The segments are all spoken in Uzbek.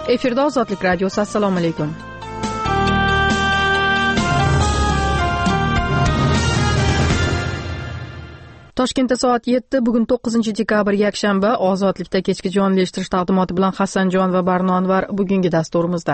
Efirda Ozodlik radiosi. Assalomu alaykum. Toshkentda soat 7, bugun 9-dekabr yakshanba. Ozodlikda kechki jonli eshittirish taqdimoti bilan Hasanjon va Barno Anvar bugungi dasturimizda.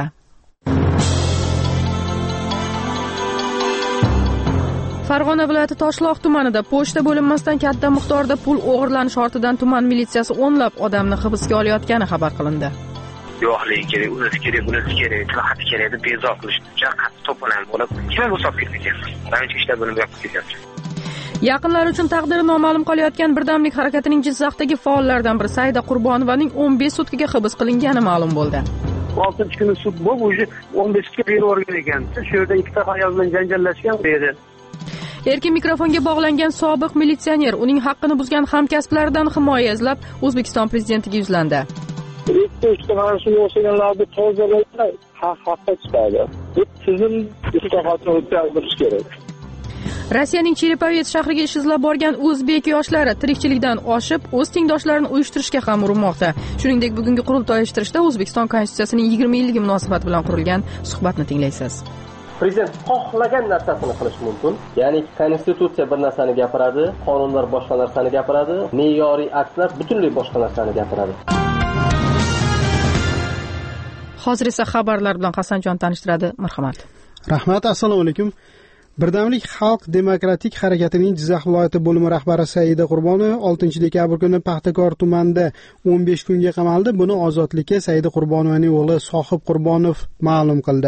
Farg'ona viloyati Toshloq tumanida pochta bo'linmasidan katta miqdorda pul o'g'irlanish ortidan tuman militsiyasi o'nlab odamni hibsga olayotgani xabar qilindi. Yo'qligi kerak, unisi kerak, tilxati kerak deb bezor qilishdi. Qattiq to'planib bo'lib, kimga o'sab ketgan. Birinchi ishlar bo'lib ketyapti. Yaqinlar uchun taqdiri noma'lum qolayotgan Birdamlik harakatining Jizzaxdagi faollaridan biri Saida Qurbonovaning 15 sutkaga hibs qilingani ma'lum bo'ldi. 6-kuni sud bo'lib, 15 ga berib o'rgan ekan. Shu yerda ikkita ayol bilan janjallashgan edi. Erkin mikrofonga bog'langan sobiq militsioner uning haqqini buzgan hamkasblaridan himoya izlab O'zbekiston prezidentiga yuzlandi. Ikkita mas'ul bo'lganlarni tozalaydi, haqqa chiqadi. Bu tizim islohotini o'tkazilishi kerak. Rossiyaning Cherepovets shahriga ish izlab borgan o'zbek yoshlari tirikchilikdan oshib, o'z tengdoshlarini uyushtirishga ham urinmoqda. Shuningdek, bugungi qurultoy uyushtirishda O'zbekiston Konstitutsiyasining 20-yilligi munosabati bilan qurilgan suhbatni tinglaysiz. Prezident xohlagan narsasini qilish mumkin. Ya'ni konstitutsiya bir narsani gapiradi, qonunlar boshqa narsani gapiradi, me'yoriy aktlar butunlay boshqa narsani gapiradi. Hozir esa xabarlar bilan Hasanjon tanishtiradi. Marhamat. Rahmat, assalomu alaykum. Birdamlik xalq demokratik harakatining Jizzax viloyati bo'limi rahbari Saida Qurbonova 6-dekabr kuni Paxtakor tumanida 15 kunga qamaldi. Buni ozodlikka Saida Qurbonovaning o'g'li Sohib Qurbonov ma'lum qildi.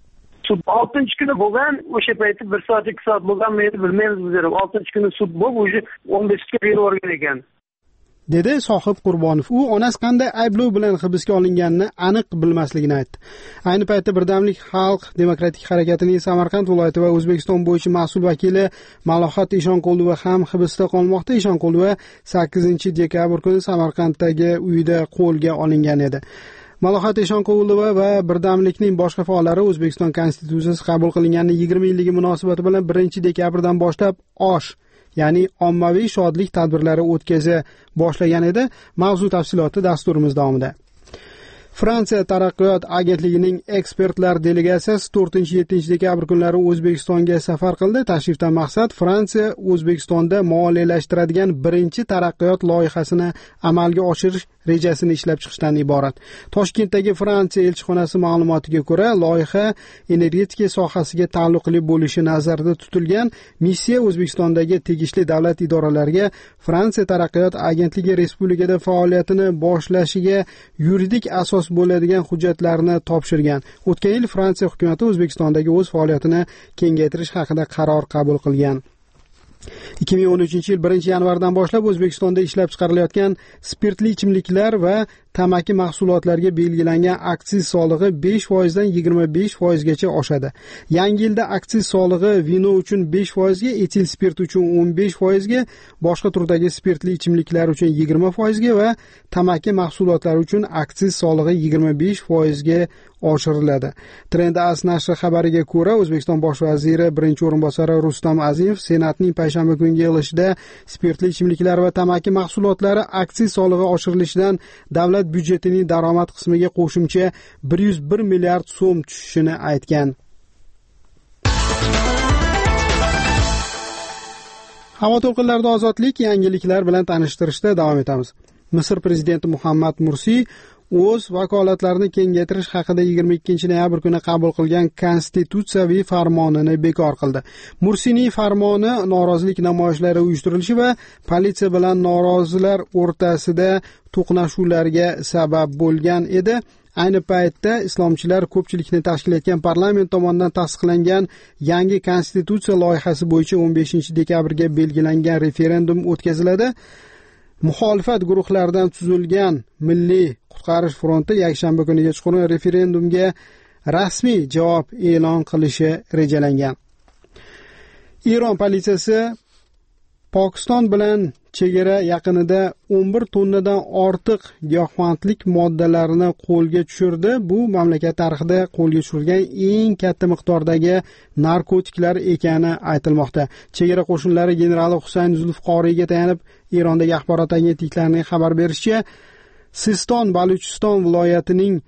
6-kuni bo'lgan, o'sha payti 1 soat 2 soat bo'lganmi edi, bilmaymiz biz. 6-kuni sud bo'lib, 15 ga berib o'rgan ekan. Dedi Sohib Qurbonov. U onasi qanday ayblov bilan hibsga olinganini aniq bilmasligini aytdi. Ayni paytda Birdamlik xalq demokratik harakatining Samarqand viloyati va O'zbekiston bo'yicha mas'ul vakili Malohat Eshonqulova ham hibsda qolmoqda. Eshonqulova 8-dekabr kuni Samarqanddagi uyida qo'lga olingan edi. Malohat Eshonqulova va Birdamlikning boshqa faollari O'zbekiston Konstitutsiyasi qabul qilinganining 20-yilligi munosabati bilan 1-dekabrdan boshlab ya'ni ommaviy shodlik tadbirlari o'tkaza boshlagan edi. Mavzu tafsiloti dasturimiz davomida. Fransiya taraqqiyot agentligining ekspertlar delegatsiyasi 4-7 kunlari O'zbekistonga safar qildi. Tashrifdan maqsad Fransiya O'zbekistonda moliyalashtiradigan birinchi taraqqiyot loyihasini amalga oshirish rejasini ishlab chiqishdan iborat. Toshkentdagi Fransiya elchixonasi ma'lumotiga ko'ra, loyiha energetika sohasiga taalluqli bo'lishi nazarda tutilgan. Missiya O'zbekistondagi tegishli davlat idoralariga Fransiya taraqqiyot agentligi respublikada faoliyatini boshlashiga yuridik asos bo'ladigan hujjatlarni topshirgan. O'tgan yil Fransiya hukumatı O'zbekistondagi o'z faoliyatini kengaytirish haqida qaror qabul qilgan. 2013-yil 1-yanvardan boshlab O'zbekistonda ishlab chiqarilayotgan spirtli ichimliklar va tamaki mahsulotlariga belgilangan aksiz solig'i 5% dan 25% gacha oshadi. Yangi yilda aksiz solig'i vino uchun 5% ga, etil spirt uchun 15% ga, boshqa turdagi spirtli ichimliklar uchun 20% ga va tamaki mahsulotlari uchun aksiz solig'i 25% ga oshiriladi. Trend.az nashri xabariga ko'ra, O'zbekiston bosh vaziri birinchi o'rinbosari Rustam Azimov Senatning payshanba kungi yig'ilishida spirtli ichimliklar va tamaki mahsulotlari aksiz solig'i oshirilishidan davlat byudjetining daromad qismiga qo'shimcha 101 milliard so'm tushishini aytgan. Havo to'lqinlarida ozodlik yangiliklar bilan tanishtirishda davom etamiz. Misr prezidenti Muhammad Mursi o'z vakolatlarini kengaytirish haqida 22-noyabr kuni qabul qilgan konstitutsiyaviy farmonini bekor qildi. Mursining farmoni norozilik namoyishlari uyushtirilishi va politsiya bilan norozilar o'rtasida to'qnashuvlarga sabab bo'lgan edi. Ayni paytda islomchilar ko'pchilikni tashkil etgan parlament tomonidan tasdiqlangan yangi konstitutsiya loyihasi bo'yicha 15-dekabrga belgilangan referendum o'tkaziladi. Muxolifat guruhlaridan tuzilgan Milliy qutqarish fronti yakshanba kuni kechqurun referendumga rasmiy javob e'lon qilishi rejalangan. Eron politsiyasi Pokiston bilan chegara yaqinida 11 tonnadan ortiq giyohvandlik moddalarini qo'lga tushirdi. Bu mamlakat tarixida qo'lga tushirilgan eng katta miqdordagi narkotiklar ekani aytilmoqda. Chegara qo'shinlari generali Husayn Zulfiqoriyga tayanib Erondagi axborot agentliklarining xabar berishicha, Siston Baluchiston viloyatining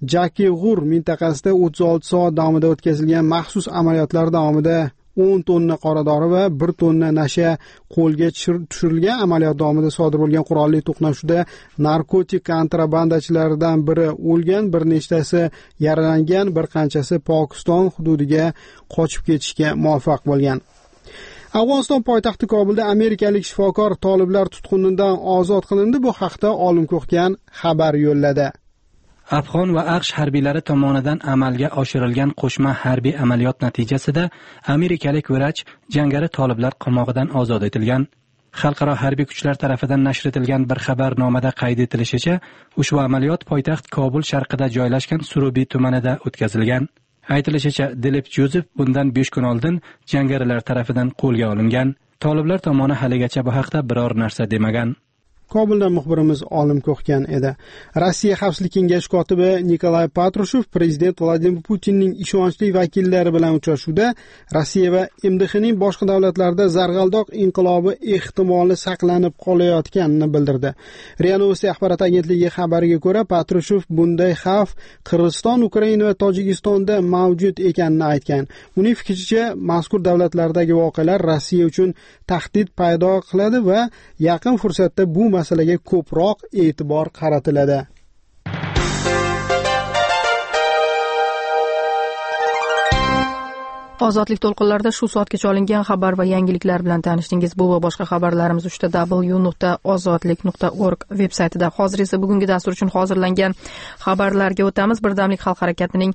Jaki-G'ur mintaqasida 36 soat davomida o'tkazilgan maxsus amaliyotlar davomida 10 tonna qoradori va 1 tonna nasha qo'lga tushirilgan. Amaliyot davomida sodir bo'lgan qurolli to'qnashuvda narkotik kontrabandachilaridan biri o'lgan, bir nechtasi yaralangan, bir qanchasi Pokiston hududiga qochib ketishga muvaffaq bo'lgan. Afg'oniston poytaxti Kobulda amerikalik shifokor toliblar tutqunidan ozod qilindi. Bu haqda Olim Ko'xgan xabar yo'lladi. Afg'on va AQSh harbiylari tomonidan amalga oshirilgan qo'shma harbiy amaliyot natijasida amerikalik vrach jangari toliblar qamog'idan ozod etilgan. Xalqaro harbiy kuchlar tarafidan nashr etilgan bir xabarnomada qayd etilishicha, ushbu amaliyot poytaxt Kobul sharqida joylashgan Surubi tumanida o'tkazilgan. Aytilishicha, Dilip Jozef bundan 5 kun oldin jangarilar tarafidan qo'lga olingan. Toliblar tomoni haligacha bu haqda biror narsa demagan. Kobuldan muxbirimiz Olim Ko'xgan edi. Rossiya Xavfsizlik kengashi kotibi Nikolay Patrushev prezident Vladimir Putinning ishonchli vakillari bilan uchrashuvda Rossiya va MDHning boshqa davlatlarda zarg'aldoq inqilobi ehtimoli saqlanib qolayotganini bildirdi. RIA Novosti axborot agentligi xabariga ko'ra, Patrushev bunday xavf Qirg'iziston, Ukraina va Tojikistonda mavjud ekanini aytgan. Uning fikricha, mazkur davlatlardagi voqealar Rossiya uchun tahdid paydo qiladi va yaqin fursatda bu masalaga ko'proq e'tibor qaratiladi. Ozodlik to'lqinlarida shu soatgacha olingan xabar va yangiliklar bilan tanishdingiz. Bu va boshqa xabarlarimiz w.ozodlik.org veb-saytida. Hozir esa bugungi dastur uchun hozirlangan xabarlarga o'tamiz. Birdamlik xalq harakatining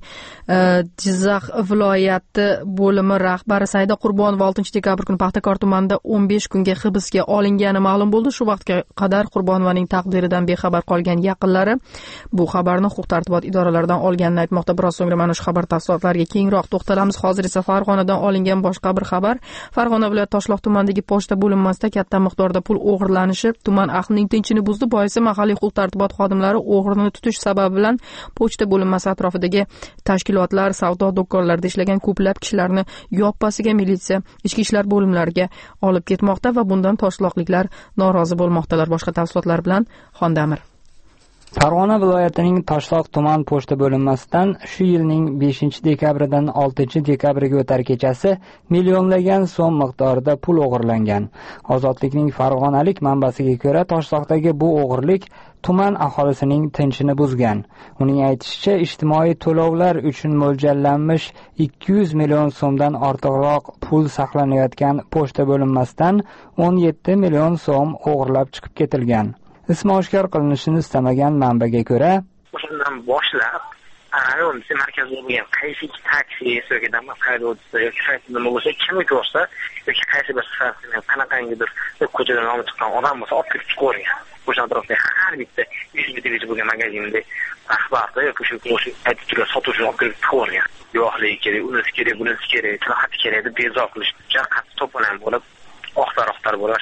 Jizzax viloyati bo'limi rahbari Saida Qurbonova 6-dekabr kuni Paxtakor tumanida 15 kunga hibsga olingani ma'lum bo'ldi. Shu vaqtga qadar Qurbonovaning taqdiridan bexabar qolgan yaqinlari bu xabarni huquq-tartibot idoralaridan olganini aytmoqda. Biroz so'ngra mana shu xabar tafsilotlariga kengroq to'xtalamiz. Hozir esa Farg'onadan olingan boshqa bir xabar. Farg'ona viloyati Toshloq tumanidagi pochta bo'linmasida katta miqdorda pul o'g'irlanishi tuman ahlining tinchini buzdi. Boisi mahalliy huquq-tartibot xodimlari o'g'rini tutish sababi bilan pochta bo'linmasi atrofidagi tashkilotlar, savdo do'konlarida ishlagan ko'plab kishilarni yoppasiga militsiya, ichki ishlar bo'limlariga olib ketmoqda va bundan toshloqliklar norozi bo'lmoqdalar. Boshqa tafsilotlar bilan Xondamir. Farg'ona viloyatining Toshloq tuman pochta bo'linmasidan shu yilning 5-dekabridan 6-dekabriga o'tar kechasi millionlagan so'm miqdorida pul o'g'irlangan. Ozodlikning farg'onalik manbasiga ko'ra, Toshloqdagi bu o'g'irlik tuman aholisining tinchini buzgan. Uning aytishicha, ijtimoiy to'lovlar uchun mo'ljallanmish 200 million so'mdan ortiqroq pul saqlanayotgan pochta bo'linmasidan 17 million so'm o'g'irlab chiqib ketilgan. Ismi oshkor qilinishini istamagan manbaga ko'ra, o'shandan boshlab rayonda markazda bo'lgan qaysi taksi yoki damas haydovchisi yoki qaysi nima bo'lsa, kimni ko'rsa yoki qaysi bir sifatida qanaqangidir ko'chadan nomi chiqqan odam bo'lsa olib kirib chiqavergan. O'sha atrofda har bitta 100 metrgacha bo'lgan magazinda rahbarda yoki shu aytuvchilar sotuvchi olib kirib chiqavergan. Yo'qligi kerak, unisi kerak, bunisi kerak, tilxati kerak deb bezor qilish, qattiq to'polon bo'lib oqtar bo'lgan.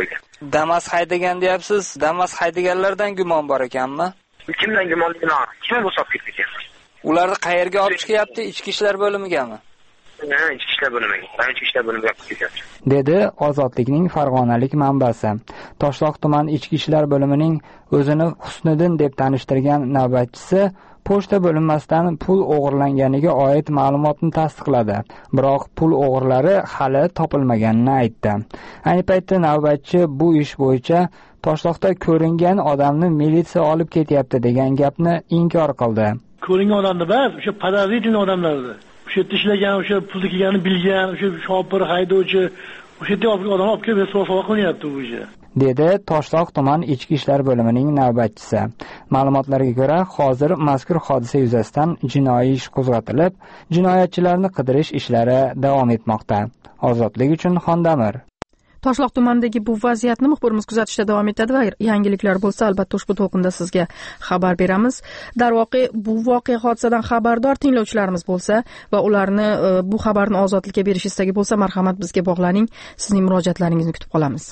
Damas haydagan deyapsiz. Damas haydaganlardan gumon bor ekanmi? Kimdan gumon bilan? Kim bo'lsa ketgan? Ularni qayerga olib chiqyapti? Ichki ishlar bo'limigami? Ichki ishlar bo'limiga. Ichki ishlar bo'limiga olib ketyapti. Dedi Ozodlikning farg'onalik manbasi. Toshloq tuman ichki ishlar bo'limining o'zini Husniddin deb tanishtirgan navbatchisi pochta bo'linmasidan pul o'g'irlanganiga oid ma'lumotni tasdiqladi. Biroq pul o'g'irlari hali topilmaganini aytdi. Ayni paytda navbatchi bu ish bo'yicha Toshloqda ko'ringan odamni militsiya olib ketyapti degan gapni inkor qildi. Ko'ringan odamni emas, o'sha podozrительный odamlarni. O'sha yerda ishlagan, o'sha pulni kelganini bilgan, o'sha shopir, haydovchi, o'sha yerda odam olib kelib savob qilyapti bu ish. Dedi Toshloq tuman ichki ishlar bo'limining navbatchisi. Ma'lumotlarga ko'ra, hozir mazkur hodisa yuzasidan jinoiy ish qo'zg'atilib, jinoyatchilarni qidirish ishlari davom etmoqda. Ozodlik uchun Xondamir. Toshloq tumanidagi bu vaziyatni muxbirimiz kuzatishda davom etadi va yangiliklar bo'lsa, albatta ushbu to'lqinda sizga xabar beramiz. Darvoqe, bu voqea hodisadan xabardor tinglovchilarimiz bo'lsa va ularni bu xabarni Ozodlikka berish istagi bo'lsa, marhamat bizga bog'laning. Sizning murojaatlaringizni kutib qolamiz.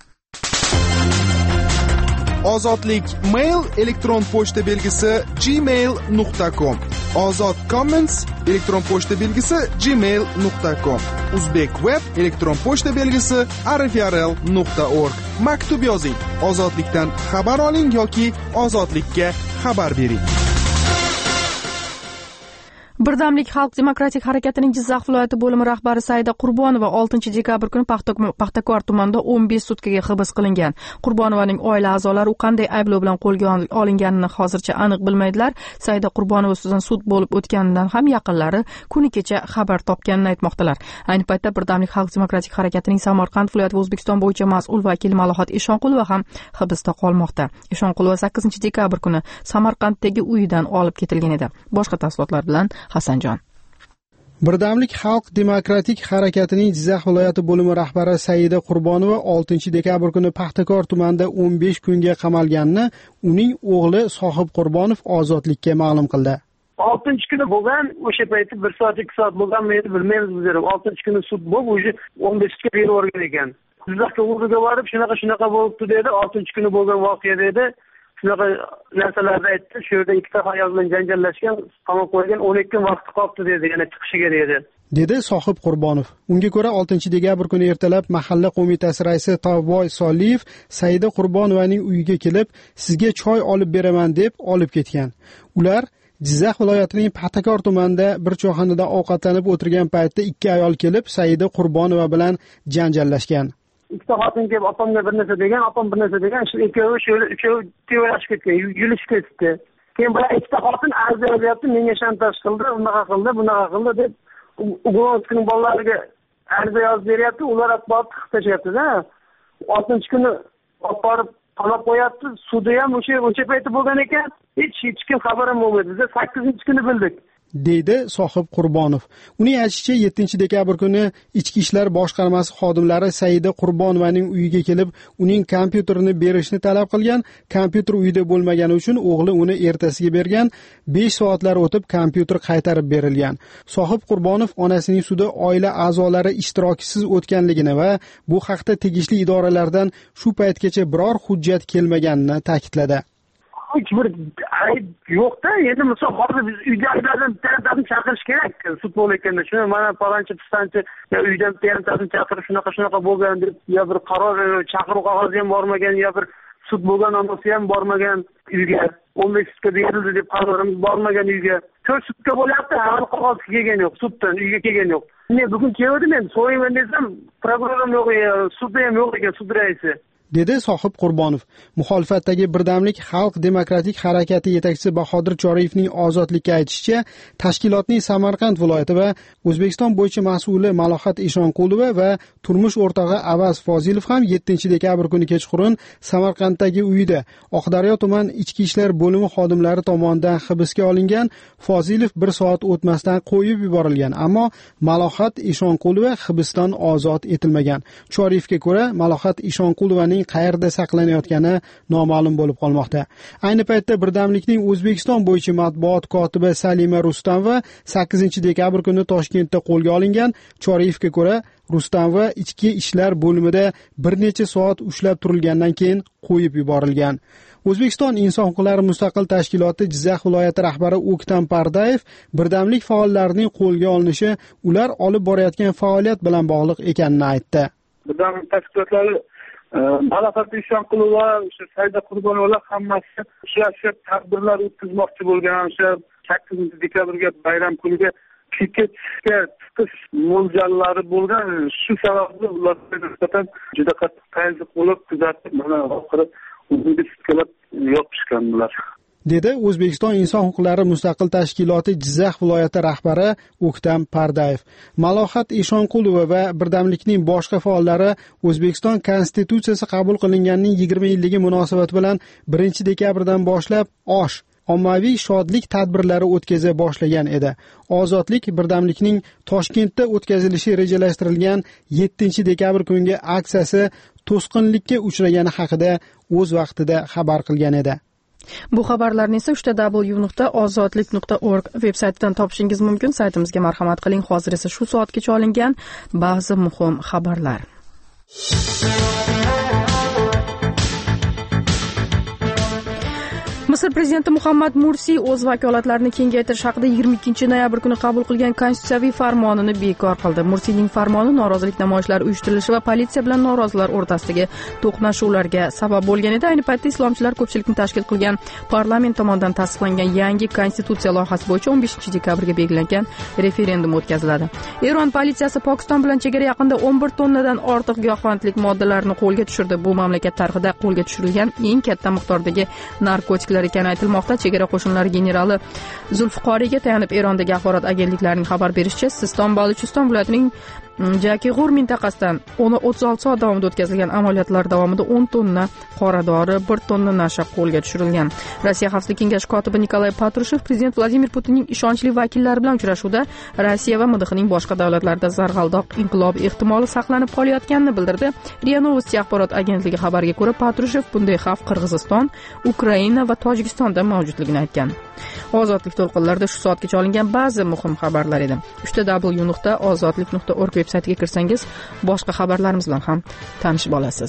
Ozodlik mail elektron pochta belgisi gmail.com. Ozod comments elektron pochta belgisi gmail.com. Uzbek web elektron pochta belgisi rfrl.org. Maktub yozing. Ozodlikdan xabar oling yoki Ozodlikka xabar bering. Birdamlik xalq demokratik harakatining Jizzax viloyati bo'limi rahbari Saida Qurbonova 6-dekabr kuni Paxtakor tumanida 15 sutkaga hibs qilingan. Qurbonovaning oila a'zolari u qanday ayblov bilan qo'lga olinganini hozircha aniq bilmaydilar. Saida Qurbonova ustidan sud bo'lib o'tganidan ham yaqinlari kuni kecha xabar topganini aytmoqdalar. Ayni paytda Birdamlik xalq demokratik harakatining Samarqand viloyati va O'zbekiston bo'yicha mas'ul vakili Malohat Eshonqulova ham hibsda qolmoqda. Eshonqulova 8-dekabr kuni Samarqanddagi uyidan olib ketilgan edi. Boshqa tafsilotlar bilan Hasanjon. Birdamlik xalq demokratik harakatining Jizzax viloyati bo'limi rahbari Saida Qurbonova 6-dekabr kuni Paxtakor tumanida 15 kunga qamalganini uning o'g'li Sohib Qurbonov ozodlikka ma'lum qildi. 6-kuni bo'lgan, o'sha payti 1 soat 2 soat bo'lganmi bilmaymiz bizlar. 6-kuni sud bo'lib, o'sha 15ga berib o'rgan ekan. Jizzaxga o'ziga borib, shunaqa bo'libdi dedi. 6-kuni bo'lgan voqea dedi. Shunaqa narsalarni aytdi. Shu yerda ikkita ayol bilan janjallashgan, qamab qo'ygan, 12 kun vaqti qolibdi dedi, yana chiqishiga dedi Sohib Qurbonov. Unga ko'ra 6-dekabr kuni ertalab mahalla qo'mitasi raisi Tavboy Soliyev Saida Qurbonovaning uyiga kelib, sizga choy olib beraman deb olib ketgan. Ular Jizzax viloyatining Paxtakor tumanida bir choyxonada ovqatlanib o'tirgan paytda ikki ayol kelib Saida Qurbonova bilan janjallashgan. Ikkita xotin kelib opamga bir narsa degan, opam bir narsa degan, shu ikkovi tevarashib ketgan, yulishib ketdi. Keyin bu ikkita xotin arz yozyapti, menga shantaj qildi, unaqa qildi deb Ugonskining bolalariga arz yozib beryapti, ular borib tashyapti-da. 6-kuni olib borib qamab qo'yapti. Sudi ham o'sha payti bo'lgan ekan, hech kim xabar ham bo'lmadi. Biz 8-kuni bildik. deydi Sohib Qurbonov. Uning aytishicha 7-dekabr kuni Ichki ishlar boshqarmasi xodimlari Saida Qurbonovaning uyiga kelib, uning kompyuterini berishni talab qilgan. Kompyuter uyda bo'lmagani uchun o'g'li uni ertasiga bergan. 5 soatlar o'tib kompyuter qaytarib berilgan. Sohib Qurbonov onasining sudi oila a'zolari ishtirokisiz o'tganligini va bu haqda tegishli idoralardan shu paytgacha biror hujjat kelmaganini ta'kidladi. Hech bir ayb yo'q-da. Endi misol hozir biz uydagilardan chaqirish kerak. Sud bo'layotganda shuni mana palonchi pistanchi uydan bittani chaqirib shunaqa bo'lgan deb yo bir qaror chaqiruv qog'ozi ham bormagan, yo bir sud bo'lgan onasi ham bormagan uyga. 15 sutka berildi deb qarorimiz bormagan uyga. 4 sutka bo'lyapti, hali qog'oz kelgan yo'q, suddan uyga kelgan yo'q. Men bugun keldim, men so'rayman desam, prokurorim yo'q, sudda ham yo'q ekan, sud raisi. dedi Sohib Qurbonov. Muxolifatdagi Birdamlik xalq demokratik harakati yetakchisi Bahodir Choriyevning ozodlikka aytishicha, tashkilotning Samarqand viloyati va O'zbekiston bo'yicha mas'uli Malohat Eshonqulova va turmush o'rtog'i Avaz Fozilov ham 7-dekabr kuni kechqurun Samarqanddagi uyida Oqdaryo tuman ichki ishlar bo'limi xodimlari tomonidan hibsga olingan. Fozilov 1 soat o'tmasdan qo'yib yuborilgan, ammo Malohat Eshonqulova hibsdan ozod etilmagan. Choriyevga ko'ra, Malohat Eshonqulovaning qayerda saqlanayotgani noma'lum bo'lib qolmoqda. Ayni paytda Birdamlikning O'zbekiston bo'yicha matbuot kotibi Salima Rustamova 8-dekabr kuni Toshkentda qo'lga olingan. Choriyevga ko'ra, Rustamova ichki ishlar bo'limida bir necha soat ushlab turilgandan keyin qo'yib yuborilgan. O'zbekiston inson huquqlari mustaqil tashkiloti Jizzax viloyati rahbari O'ktam Pardayev Birdamlik faollarining qo'lga olinishi ular olib borayotgan faoliyat bilan bog'liq ekanini aytdi. Birdamlik tashkilotlari Malohat Eshonqulova, Saida Qurbonova hammasi shu tadbirlar o'tkazmoqchi bo'lgan, o'sha 8-dekabrga bayram kuniga piketga chiqish mo'ljallari bo'lgan. Shu sababli ularga nisbatan juda qattiq tazyiq bo'lib, kuzatib, mana oxiri o'zbekistonga yopishgan bular. dedi O'zbekiston inson huquqlari mustaqil tashkiloti Jizzax viloyati rahbari O'ktam Pardayev. Malohat Eshonqulova va Birdamlikning boshqa faollari O'zbekiston konstitutsiyasi qabul qilinganining 20 yilligi munosabati bilan 1-dekabrdan boshlab ommaviy shodlik tadbirlari o'tkaza boshlagan edi. Ozodlik Birdamlikning Toshkentda o'tkazilishi rejalashtirilgan 7-dekabr kungi aksiyasi to'sqinlikka uchragani haqida o'z vaqtida xabar qilgan edi. Bu xabarlarni esa www.ozodlik.org veb-saytidan topishingiz mumkin. Saytimizga marhamat qiling. Hozir esa shu soatgacha olingan ba'zi muhim xabarlar. Misr prezidenti Muhammad Mursi o'z vakolatlarini kengaytirish haqida 22 noyabr kuni qabul qilgan konstitutsiyaviy farmonini bekor qildi. Mursining farmoni norozilik namoyishlari uyushtirilishi va politsiya bilan norozilar o'rtasidagi to'qnashuvlarga sabab bo'lgan edi. Ayni paytda islomchilar ko'pchilikni tashkil qilgan parlament tomonidan tasdiqlangan yangi konstitutsiya loyihasi bo'yicha 15 dekabrga belgilangan referendum o'tkaziladi. Eron politsiyasi Pokiston bilan chegara yaqinida 11 tonnadan ortiq giyohvandlik moddalarini qo'lga tushirdi. Bu mamlakat tarixida qo'lga tushirilgan eng katta miqdordagi narkotiklar ekani aytilmoqda. Chegara qo'shinlari generali Zulfiqoriyga tayanib Erondagi axborot agentliklarining xabar berishicha, Siston Baluchiston viloyatining Jakig'ur mintaqasidan 36 soat davomida o'tkazilgan amaliyotlar davomida 10 tonna qora dori, 1 tonna nasha qo'lga tushirilgan. Rossiya Xavfsizlik kengashi kotibi Nikolay Patrushev prezident Vladimir Putinning ishonchli vakillari bilan uchrashuvda Rossiya va MDHning boshqa davlatlarda zarg'aldoq inqilob ehtimoli saqlanib qolayotganini bildirdi. RIA Novosti axborot agentligi xabariga ko'ra, Patrushev bunday xavf Qirg'iziston, Ukraina va Tojikistonda mavjudligini aytgan. Ozodlik to'lqinlarida shu soatgacha olingan ba'zi muhim xabarlar edi. www.ozodlik.org veb-saytiga kirsangiz, boshqa xabarlarimiz bilan ham tanishib olasiz.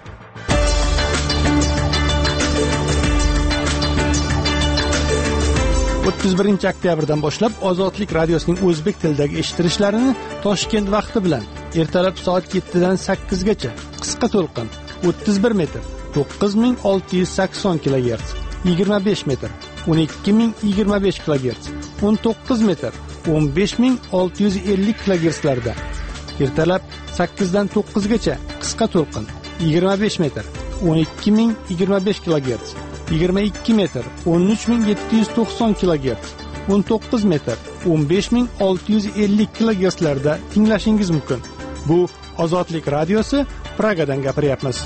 oktyabrdan boshlab Ozodlik radiosining o'zbek tilidagi eshitilishlarini Toshkent vaqti bilan ertalab soat 7 dan 8 gacha qisqa to'lqin 31 metr 9680 kHz, 25 metr 12025 kHz, 19 metr 15650 kHz larda, ertalab 8 dan 9 gacha qisqa to'lqin 25 metr 12025 kHz, 22 metr 13790 kHz, 19 metr 15650 kHz larda tinglashingiz mumkin. Bu Ozodlik radiosi, Pragadan gapiryapmiz.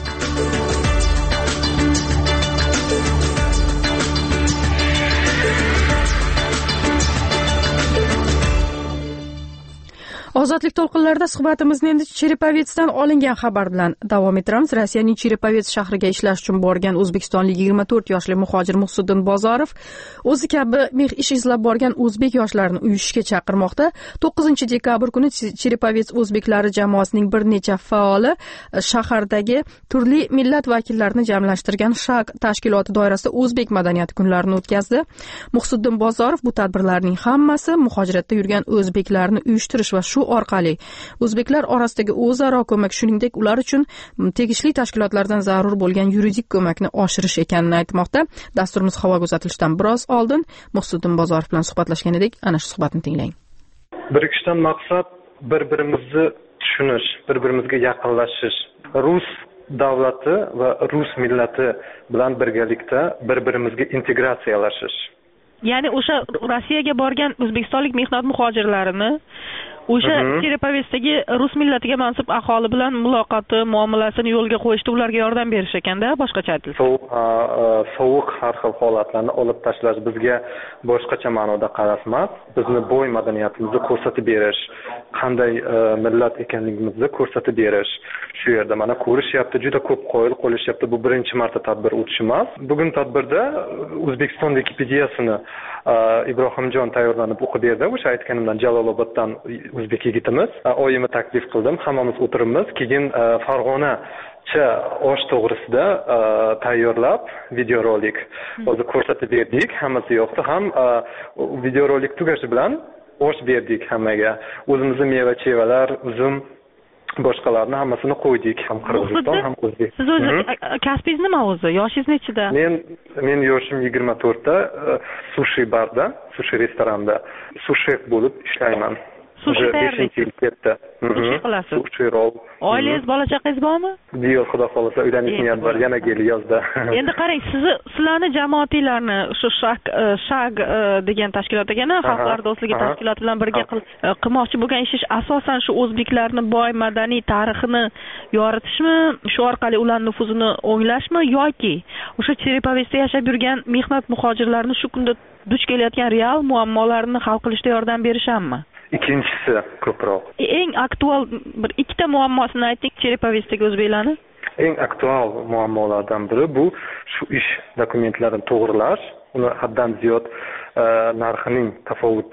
Ozodlik to'lqinlarida suhbatimizni endi Cherepovetsdan olingan xabar bilan davom ettiramiz. Rossiyaning Cherepovets shahriga ishlash uchun borgan o'zbekistonlik 24 yoshli muhojir Muhsiddin Bozorov o'zi kabi ish izlab borgan o'zbek yoshlarini uyushishga chaqirmoqda. 9 dekabr kuni Cherepovets o'zbeklari jamoasining bir necha faoli shahardagi turli millat vakillarini jamlashtirgan SHAG tashkiloti doirasida o'zbek madaniyati kunlarini o'tkazdi. Muhsiddin Bozorov bu tadbirlarning hammasi muhojiratda yurgan o'zbeklarni uyushtirish va shu orqali o'zbeklar orasidagi o'zaro ko'mak, shuningdek ular uchun tegishli tashkilotlardan zarur bo'lgan yuridik ko'makni oshirish ekanini aytmoqda. Dasturimiz havoga uzatilishidan biroz oldin Muhsiddin Bozorov bilan suhbatlashgan edik. Ana shu suhbatni tinglang. Birikishdan maqsad bir-birimizni tushunish, bir-birimizga yaqinlashish. Rus davlati va rus millati bilan birgalikda bir-birimizga integratsiyalashish. Ya'ni o'sha Rossiyaga borgan o'zbekistonlik mehnat muhojirlarini o'sha Cherepovetsdagi rus millatiga mansub aholi bilan muloqoti, muomalasini yo'lga qo'yishda ularga yordam berish ekanda, boshqacha aytilsa. Sovuq har xil holatlarni olib tashlash bizga boshqacha ma'noda qarasmas. Bizni boy madaniyatimizni ko'rsatib berish, qanday millat ekanligimizni ko'rsatib berish. Shu yerda mana ko'rishyapti, juda ko'p qoyil qo'lishyapti. Bu birinchi marta tadbir o'tishi emas. Bugun tadbirda O'zbekiston Wikipediyasini Ibrohimjon tayyorlanib o'qib berdi. O'sha aytganimdan Jaloloboddan o'zbek yigitimiz. Oyimni taklif qildim, hammamiz o'tiribmiz. Keyin Farg'onacha osh to'g'risida tayyorlab videorolik o'zi ko'rsatib berdik. Hammasi yoqdi. Ham videorolik tugashi bilan osh berdik hammaga. O'zimizning meva-chevalar, uzum, boshqalarni hammasini qo'ydik. Ham Qirg'iziston, ham o'zbek. Siz o'zi kasbingiz nima o'zi? Yoshingiz nechida? Men yoshim 24 da, sushi barda, sushi restoranda sushi bo'lib ishlayman. Sushi tayyorlaysiz. Sushi qilasiz. Sushi roll. Oilangiz, bola chaqangiz bormi? Yo'q, xudo xolasa uylanish niyat bor, yana kel yozda. Endi qarang, sizlarni jamoatlarni shu SHAG degan tashkilot ekana, Xalqlar do'stligi tashkiloti bilan birga qilmoqchi bo'lgan ish asosan shu o'zbeklarni boy madaniy tarixini yoritishmi, shu orqali ularning nufuzini o'nglashmi yoki o'sha Cherepovetsda yashab yurgan mehnat muhojirlarini shu kunda duch kelayotgan real muammolarni hal qilishda yordam berishami? Ikkinchisi ko'proq. Eng aktual bir ikkita muammosini ayting Cherepovetsdagi o'zbeklarni. Eng aktual muammolardan biri bu shu ish dokumentlarini to'g'rilash, uni haddan ziyod narxi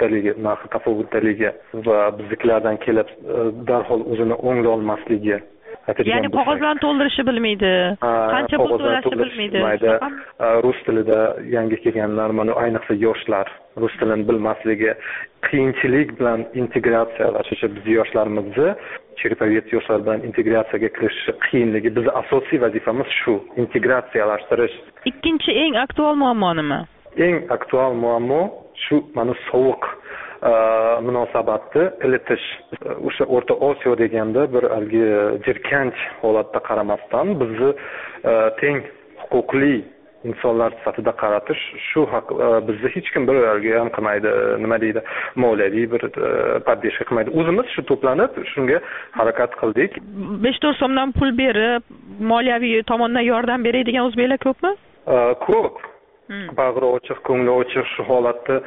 tafovutdaligi va bizliklardan kelib darhol o'zini o'nglay olmasligi ya'ni qog'oz bilan to'ldirishni bilmaydi, qancha pul to'lashni bilmaydi. Rus tilida yangi kelganlar, mana ayniqsa yoshlar rus tilini bilmasligi, qiyinchilik bilan integratsiyalashishi, biz yoshlarimizni Cherepovets yoshlar bilan integratsiyaga kirishishi qiyinligi, bizning asosiy vazifamiz shu, integratsiyalashtirish. Ikkinchi eng aktual muammo nima? Eng aktual muammo shu mana sovuq munosabatni ilitish. O'sha O'rta Osiyo deganda bir jirkanch holatda qaramasdan bizni teng huquqli insonlar sifatida qaratish, shu haq bizni hech kim bir ham qilmaydi, nima deydi, moliyaviy bir podдержка qilmaydi. O'zimiz shu to'planib shunga harakat qildik. 5-4 so'mdan pul berib, moliyaviy tomondan yordam beradigan o'zbeklar ko'pmi? Ko'p. Bag'ri ochiq, ko'ngli ochiq shu holatni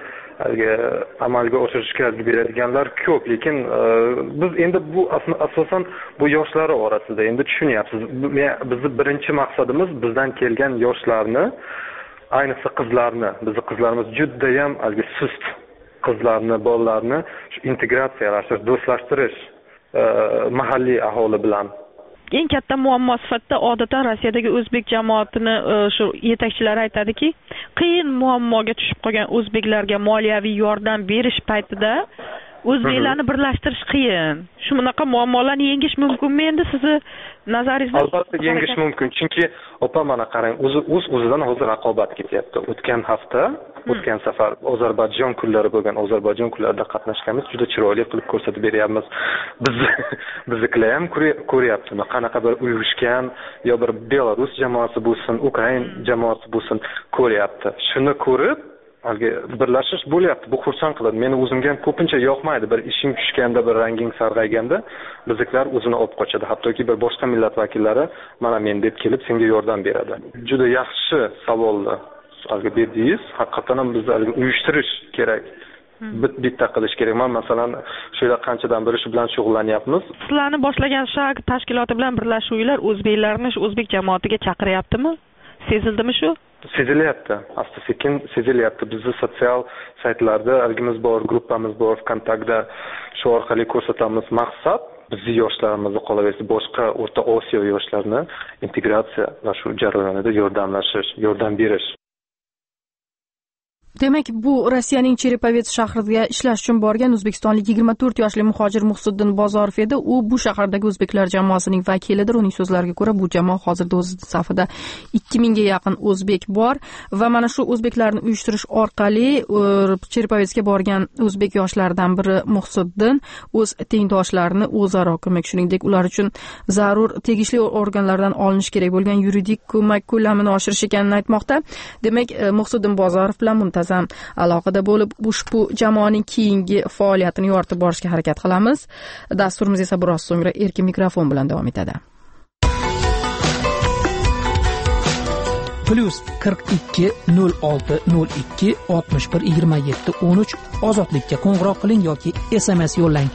amalga oshirishga beradiganlar ko'p, lekin biz endi bu asosan bu yoshlar orasida endi tushunyapsiz. Bizning birinchi maqsadimiz bizdan kelgan yoshlarni, ayniqsa qizlarni, bizning qizlarimiz juda ham sust qizlarni, bolalarni integratsiyalashtirish, do'stlashtirish mahalliy aholi bilan. Eng katta muammo sifatida odatdan Rossiyadagi o'zbek jamoatini shu yetakchilari aytadiki, qiyin muammoga tushib qolgan o'zbeklarga moliyaviy yordam berish paytida o'zbeklarni birlashtirish qiyin. Shu bunaqa muammolarni yengish mumkinmi endi sizni nazaringizda? Albatta yengish mumkin. Chunki opa mana qarang, o'zidan hozir raqobat ketyapti. O'tgan safar Ozarbayjon kunlari bo'lgan, Ozarbayjon kunlarida qatnashganmiz, juda chiroyli qilib ko'rsatib beryapmiz. Biznikilar ham ko'ryaptimi? Qanaqa bir uyushgan yo bir Belarus jamoasi bo'lsin, Ukrain jamoasi bo'lsin, ko'ryapti. Shuni ko'rib birlashish bo'lyapti. Bu xursand qiladi. Meni o'zimga ham ko'pincha yoqmaydi. Bir ishing tushganda, bir ranging sarg'ayganda bizliklar o'zini olib qochadi. Hattoki bir boshqa millat vakillari mana men deb kelib senga yordam beradi. Juda yaxshi savolni berdingiz. Haqiqatan ham bizni uyushtirish kerak. Bitta qilish kerak. Men masalan shu yerda qanchadan beri shu bilan shug'ullanyapmiz. Sizlarni boshlagan SHAG tashkiloti bilan birlashuvlar o'zbeklarni o'zbek jamoatiga chaqiryaptimi? Sezildimi shu? Sezilyapti. Asta-sekin sezilyapti. Bizning sotsial saytlarda algimiz bor, gruppamiz bor, Kontaktda shu orqali ko'rsatamiz. Maqsad bizning yoshlarimizni qolaversa boshqa O'rta Osiyo yoshlarini integratsiya va shu jarayonida yordam berish. Demak, bu Rossiyaning Cherepovets shahriga ishlash uchun borgan o'zbekistonlik 24 yoshli muhojir Muhsiddin Bozorov edi. U bu shahardagi o'zbeklar jamoasining vakilidir. Uning so'zlariga ko'ra, bu jamoa hozirda o'z safida 2000 ga yaqin o'zbek bor va mana shu o'zbeklarni uyushtirish orqali Cherepovetsga borgan o'zbek yoshlaridan biri Muhsiddin o'z tengdoshlarini o'zaro ko'mak, shuningdek ular uchun zarur tegishli organlardan olinish kerak bo'lgan yuridik ko'mak ko'lamini oshirish ekanini aytmoqda. Demak, Muhsiddin Bozorov bilan aloqada bo'lib, ushbu jamoaning keyingi faoliyatini yoritib borishga harakat qilamiz. Dasturimiz esa biroz so'ngra erkin mikrofon bilan davom etadi. +42 06 02 61 27 13 ozodlikka qo'ng'iroq qiling yoki SMS yo'llang.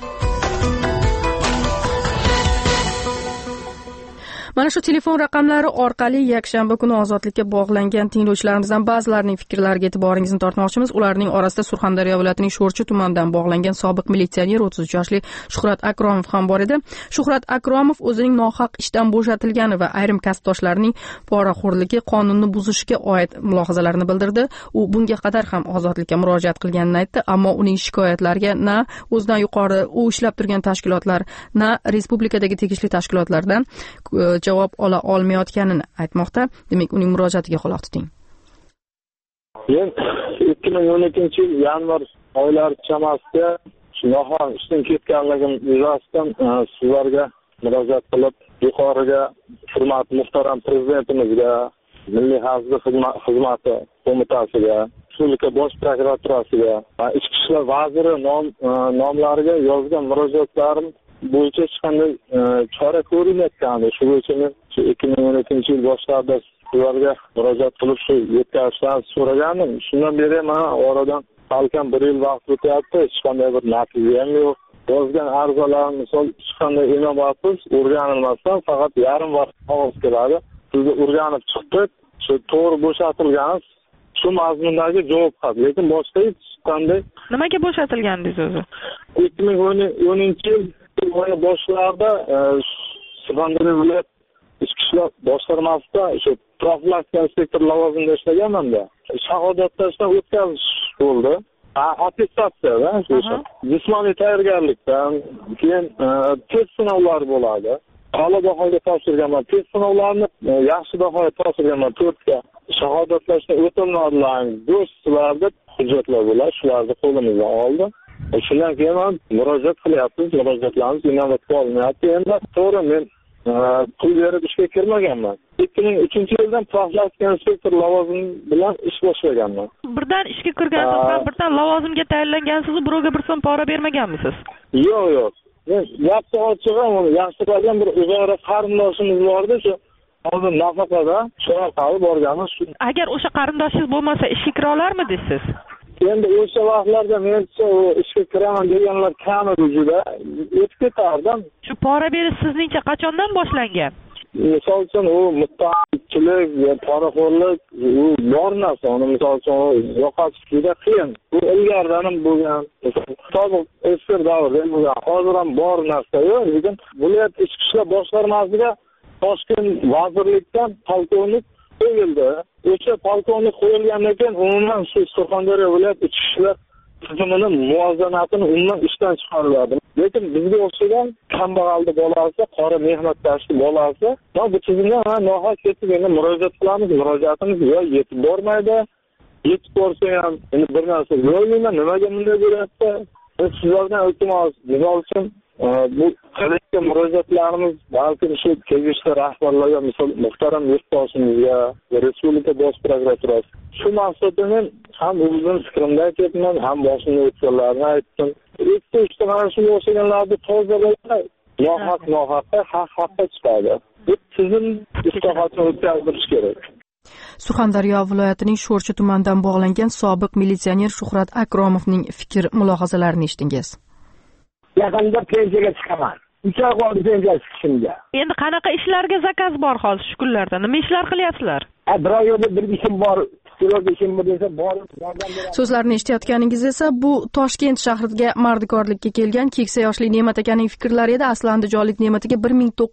Mana shu telefon raqamlari orqali yakshanba kuni ozodlikka bog'langan tinglovchilarimizdan ba'zilarining fikrlariga e'tiboringizni tortmoqchimiz. Ularning orasida Surxondaryo viloyatining Sho'rchi tumanidan bog'langan sobiq militsioner 33 yoshli Shuhrat Akromov ham bor edi. Shuhrat Akromov o'zining nohaq ishdan bo'shatilgani va ayrim kasbdoshlarining poraxo'rligi qonunni buzishga oid mulohazalarini bildirdi. U bunga qadar ham ozodlikka murojaat qilganini aytdi, ammo uning shikoyatlariga na o'zidan yuqori u ishlab turgan tashkilotlar, na respublikadagi tegishli tashkilotlardan javob ola olmayotganini aytmoqda. Demak, uning murojaatiga quloq tuting. Men 2012 yil yanvar oylari chamasida nohaq ishdan ketganligim yuzasidan sizlarga murojaat qilib, yuqoriga hurmat muhtaram prezidentimizga, Milliy xavfsizlik xizmati qo'mitasiga, Respublika bosh prokuraturasiga va Ichki ishlar vaziri nomlariga yozgan murojaatlarim bo'yicha hech qanday chora ko'rilmayotgandi. Shu bo'yicha men 2012 yil boshlarida sizlarga murojaat qilib shu yetkazishlarni so'ragandim. Shundan beri mana oradan salkam 1 yil vaqt o'tyapti. Hech qanday bir natija ham yo'q. Yozgan arizalar misol hech qanday inovatsiz o'rganilmasdan faqat yarim vaqt qog'oz keladi. Sizni o'rganib chiqdik. Shu to'g'ri bo'shatilgan shu mazmundagi javob xat, lekin boshqa hech qanday. Nimaga bo'shatilgandingiz o'zi? 2010 yil boshlarida Surxondaryo viloyat ichki ishlar boshqarmasida o'sha profilaktika inspektor lavozimida ishlaganman-da. Shahodatdan o'tkazish bo'ldi. Attestatsiyada o'sha jismoniy tayyorgarlikdan keyin test sinovlari bo'ladi. A'lo bahoga topshirganman. Test sinovlarini yaxshi bahoga topshirganman 4 ga. Shahodatlashdan o'tilmadilar. Do'stlarda hujjatlar bo'ladi, shularni qo'limizdan oldi. Shundan keyin ham murojaat qilyapmiz, murojaatlarimiz inobatga olinyapti. Endi to'g'ri men pul berib ishga kirmaganman. 2003-yildan profilaktika inspektor lavozimi bilan ish boshlaganman. Birdan ishga kirgansiz ham, birdan lavozimga tayinlangansiz, birovga bir so'm pora bermaganmisiz? Yo'q. Men yapti ochig'i uni yaxshi qilgan bir o'zaro qarindoshimiz bor-da, shu hozir nafaqada Sho'raqaga borganmiz. Agar o'sha qarindoshingiz bo'lmasa ishga kira olarmidingiz siz? Endi o'sha vaqtlarda mencha ishga kiraman deganlar kam edi juda. O'tib ketardim. Shu pora berish sizningcha qachondan boshlangan? Misol uchun u muttahidchilik, poraxo'rlik, u bor narsa. Uni misol uchun yo'qotish juda qiyin. Bu ilgaridan ham bo'lgan. Sobiq eski davrda bo'lgan. Hozir ham bor narsa-yu, lekin viloyat ichki ishlar boshqarmasiga Toshkent vazirlikdan polkovnik qo'yildi. O'sha polkovnik qo'yilgandan keyin umuman shu Surxondaryo viloyat ichki ishlar tizimini muvozanatini umuman ishdan chiqariladi. Lekin bizga o'xshagan kambag'aldi bolasi, qora mehnatkashi bolasi, bu tizimdan nohaq ketib endi murojaat qilamiz, murojaatimiz yo yetib bormaydi. Yetib borsa ham endi bir narsa bo'lmayman, nimaga bunday bo'lyapti? Sizlardan iltimos, misol uchun bu qilishga murojaatlarimiz balki shu tegishli rahbarlarga, misol muhtaram yurtdoshimizga, respublika bosh prokuraturasi shu maqsadda men ham o'zim fikrimda aytyapman, ham boshimda o'tganlarni aytdim. Ikkita mana shunga o'xshaganlarni tozalashda nohaqqa haqqa chiqadi. Bu tizim islohotini o'tkazilishi kerak. Surxondaryo viloyatining Sho'rchi tumanidan bog'langan sobiq militsioner Shuhrat Akromovning fikr mulohazalarini eshitdingiz. Yaqinda pensiyaga chiqaman. 3 oy qoldi pensiyaga chiqishimga. Endi qanaqa ishlarga zakaz bor hozir shu kunlarda? Nima ishlar qilyapsizlar? Bir oyda bir ishim bor. So'zlarni eshitayotganingiz esa bu Toshkent shahriga mardikorlikka kelgan keksa yoshli Ne'mat akaning fikrlari edi. Asli Andijonlik Ne'mat aka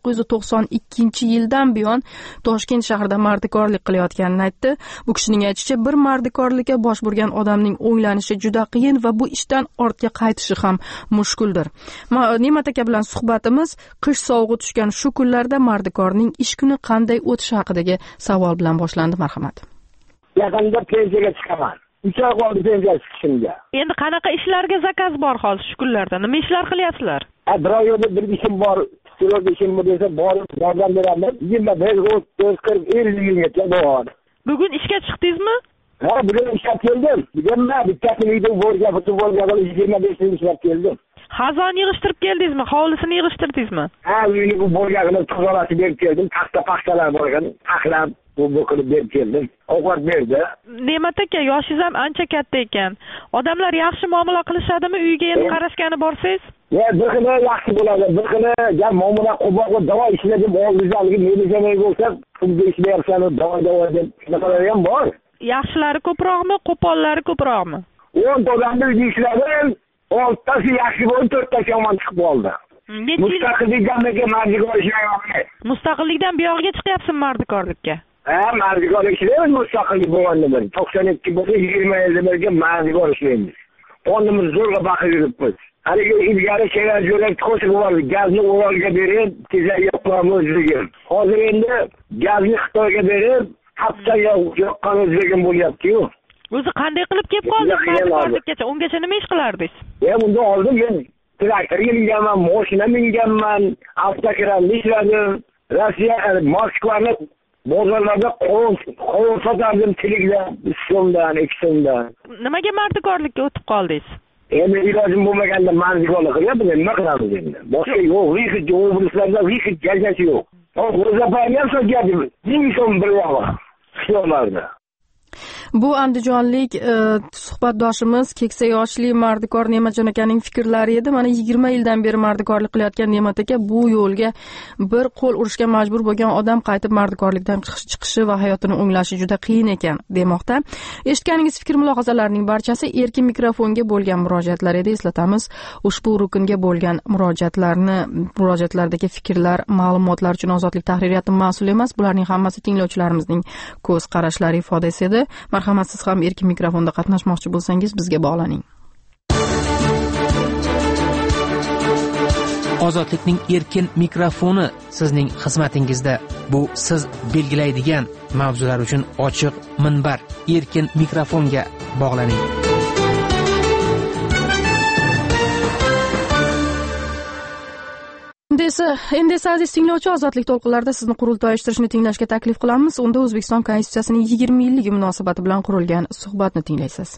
1992-yildan buyon Toshkent shahrida mardikorlik qilayotganini aytdi. Bu kishining aytishicha, bir mardikorlikka bosh burgan odamning o'ylanishi juda qiyin va bu ishdan ortga qaytishi ham mushkuldir. Ne'mat aka bilan suhbatimiz qish sovug'i tushgan shu kunlarda mardikorning ish kuni qanday o'tishi haqidagi savol bilan boshlandi. Marhamat. Yaqinda pensiyaga chiqaman. 3 oy qoldi pensiyaga chiqishimga. Endi qanaqa ishlarga zakaz bor hozir shu kunlarda? Nima ishlar qilyapsizlar? Bir oyda bir ishim bor. Ishim bor desa borib yordam beraman. 25-30-40-50 bor. Bugun ishga chiqdingizmi? Ha, bugun ishga keldim. Bugun bittasi uyda bo'lgan, 25 ming ishlab keldim. Xazon yig'ishtirib keldingizmi? Hovlisini yig'ishtirdingizmi? Ha, uyni bu bo'lganini tozalashib berib keldim. Paxtalar bo'lgan, taxlab bu qilib berib keldim. Ovqat berdi. Ne'mat aka, yoshingiz ham ancha katta ekan. Odamlar yaxshi muomala qilishadimi? Uyga endi qarashgani borsangiz? Bir xil yaxshi bo'ladi. Bir xil muomala qilib, davo ishlar deb oldingizligi meni bo'lsa, pulga ishlayapsan, davo deb nimalar ham bor. Yaxshilari ko'proqmi, qo'pollari ko'proqmi? 10 odamni uyda ishladim. 6tasi yaxshi bo'lib, 4tasi yomon chiqib qoldi. Mustaqillikdan mardikorlikka ishlayapman. Mustaqillikdan buyog'iga chiqyapsiz mardikorlikka? Ha, mardikorlik ishlaymiz mustaqillik bo'lganda bir 92 bo'lsa 20 yilga mardikor ishlaymiz. Qonimiz zo'rg'a baqib yuribmiz. Haligi ilgari kerak jo'rak qo'shib yubordik. Gazni Uralga berib, tezak yoqqan o'zligim. Hozir endi gazni Xitoyga berib, haftaga yoqqan o'zligim bo'lyapti-yu. O'zi qanday qilib kelib qoldingiz mardikorlikkacha? Ungacha nima ish qilardingiz? Bundan oldin men traktorga minganman, mashina minganman, avtokranni ishladim. Rossiya Moskvani bozorlarda qovun sotardim tilikda, 1 so'mdan, 2 so'mdan. Nimaga mardikorlikka o'tib qoldingiz? Endi ilojim bo'lmaganda mardikorlik qilyapmiz, nima qilamiz endi? Boshqa yo'q, vihid obrazlarda vihid gazetasi yo'q. O'zapayam so'rayapti. 1000 so'm bir yog'i. Xiyonlarda. Bu andijonlik suhbatdoshimiz keksa yoshli mardikor Ne'matjon akaning fikrlari edi. Mana 20 yildan beri mardikorlik qilayotgan Ne'mat aka bu yo'lga bir qo'l urishga majbur bo'lgan odam qaytib mardikorlikdan chiqishi va hayotini o'nglashi juda qiyin ekan demoqda. Eshitganingiz fikr mulohazalarning barchasi erkin mikrofonga bo'lgan murojaatlar edi. Eslatamiz, ushbu rukunga bo'lgan murojaatlardagi fikrlar, ma'lumotlar uchun Ozodlik tahririyati mas'ul emas. Bularning hammasi tinglovchilarimizning ko'z qarashlari ifodasi edi. Marhamat, siz ham erkin mikrofonda qatnashmoqchi bo'lsangiz bizga bog'laning. Ozodlikning erkin mikrofoni sizning xizmatingizda. Bu siz belgilaydigan mavzular uchun ochiq minbar. Erkin mikrofonga bog'laning. Endi esa aziz tinglovchi, Ozodlik to'lqinlarida sizni qurultoy uyushtirishni tinglashga taklif qilamiz. Unda O'zbekiston Konstitutsiyasining 20 yilligi munosabati bilan qurilgan suhbatni tinglaysiz.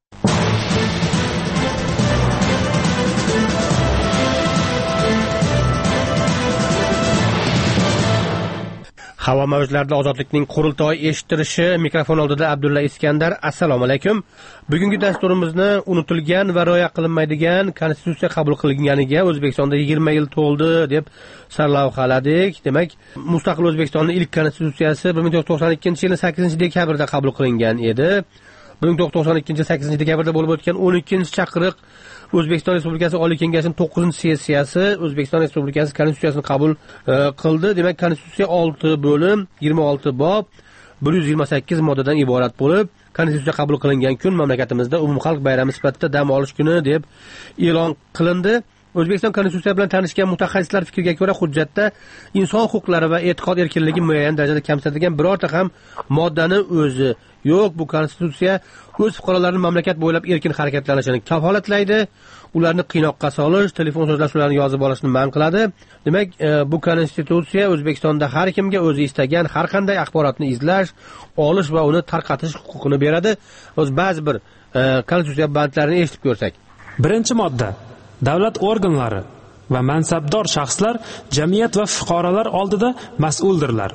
Havo mavjlarida Ozodlikning qurultoy eshittirishi, mikrofon oldida Abdulla Iskandar. Assalomu alaykum. Bugungi dasturimizni unutilgan va rioya qilinmaydigan konstitutsiya qabul qilinganiga O'zbekistonda 20 yil to'ldi deb sarlavhaladik. Demak, mustaqil O'zbekistonning ilk konstitutsiyasi 1992-yilning 8-dekabrda qabul qilingan edi. 1992 8-dekabrda bo'lib o'tgan 12-chaqiriq O'zbekiston Respublikasi Oliy Kengashining 9-sessiyasi O'zbekiston Respublikasi konstitutsiyasini qabul qildi. Demak, konstitutsiya 6 bo'lim, 26 bob, 128 moddadan iborat bo'lib, konstitutsiya qabul qilingan kun mamlakatimizda umumxalq bayrami sifatida dam olish kuni deb e'lon qilindi. O'zbekiston konstitutsiya bilan tanishgan mutaxassislar fikriga ko'ra, hujjatda inson huquqlari va e'tiqod erkinligi muayyan darajada kamsitatilgan birorta ham moddani o'zi yo'q. Bu konstitutsiya o'z fuqarolarining mamlakat bo'ylab erkin harakatlanishini kafolatlaydi, ularni qiynoqqa solish, telefon so'zlashuvlarini yozib olishni man qiladi. Demak, bu konstitutsiya O'zbekistonda har kimga o'zi istagan har qanday axborotni izlash, olish va uni tarqatish huquqini beradi. O'z ba'zi bir konstitutsiya bandlarini eshitib ko'rsak. Birinchi modda: davlat organlari va mansabdor shaxslar jamiyat va fuqarolar oldida mas'uldirlar.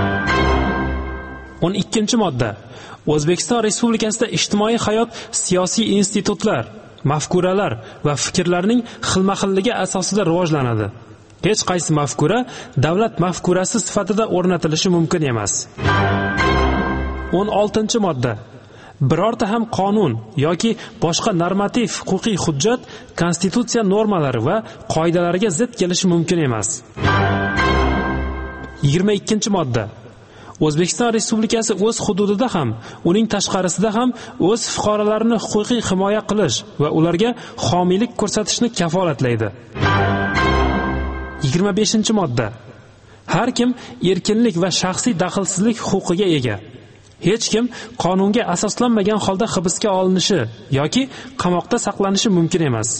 12-modda: O'zbekiston Respublikasida ijtimoiy hayot, siyosiy institutlar, mafkuralar va fikrlarning xilma-xilligi asosida rivojlanadi. Hech qaysi mafkura davlat mafkurasi sifatida o'rnatilishi mumkin emas. 16-modda: birorta ham qonun yoki boshqa normativ huquqiy hujjat konstitutsiya normalari va qoidalariga zid kelishi mumkin emas. 22-modda: O'zbekiston Respublikasi o'z hududida ham, uning tashqarisida ham o'z fuqarolarini huquqiy himoya qilish va ularga homiylik ko'rsatishni kafolatlaydi. 25-modda: har kim erkinlik va shaxsiy daxlsizlik huquqiga ega. Hech kim qonunga asoslanmagan holda hibsga olinishi yoki qamoqda saqlanishi mumkin emas.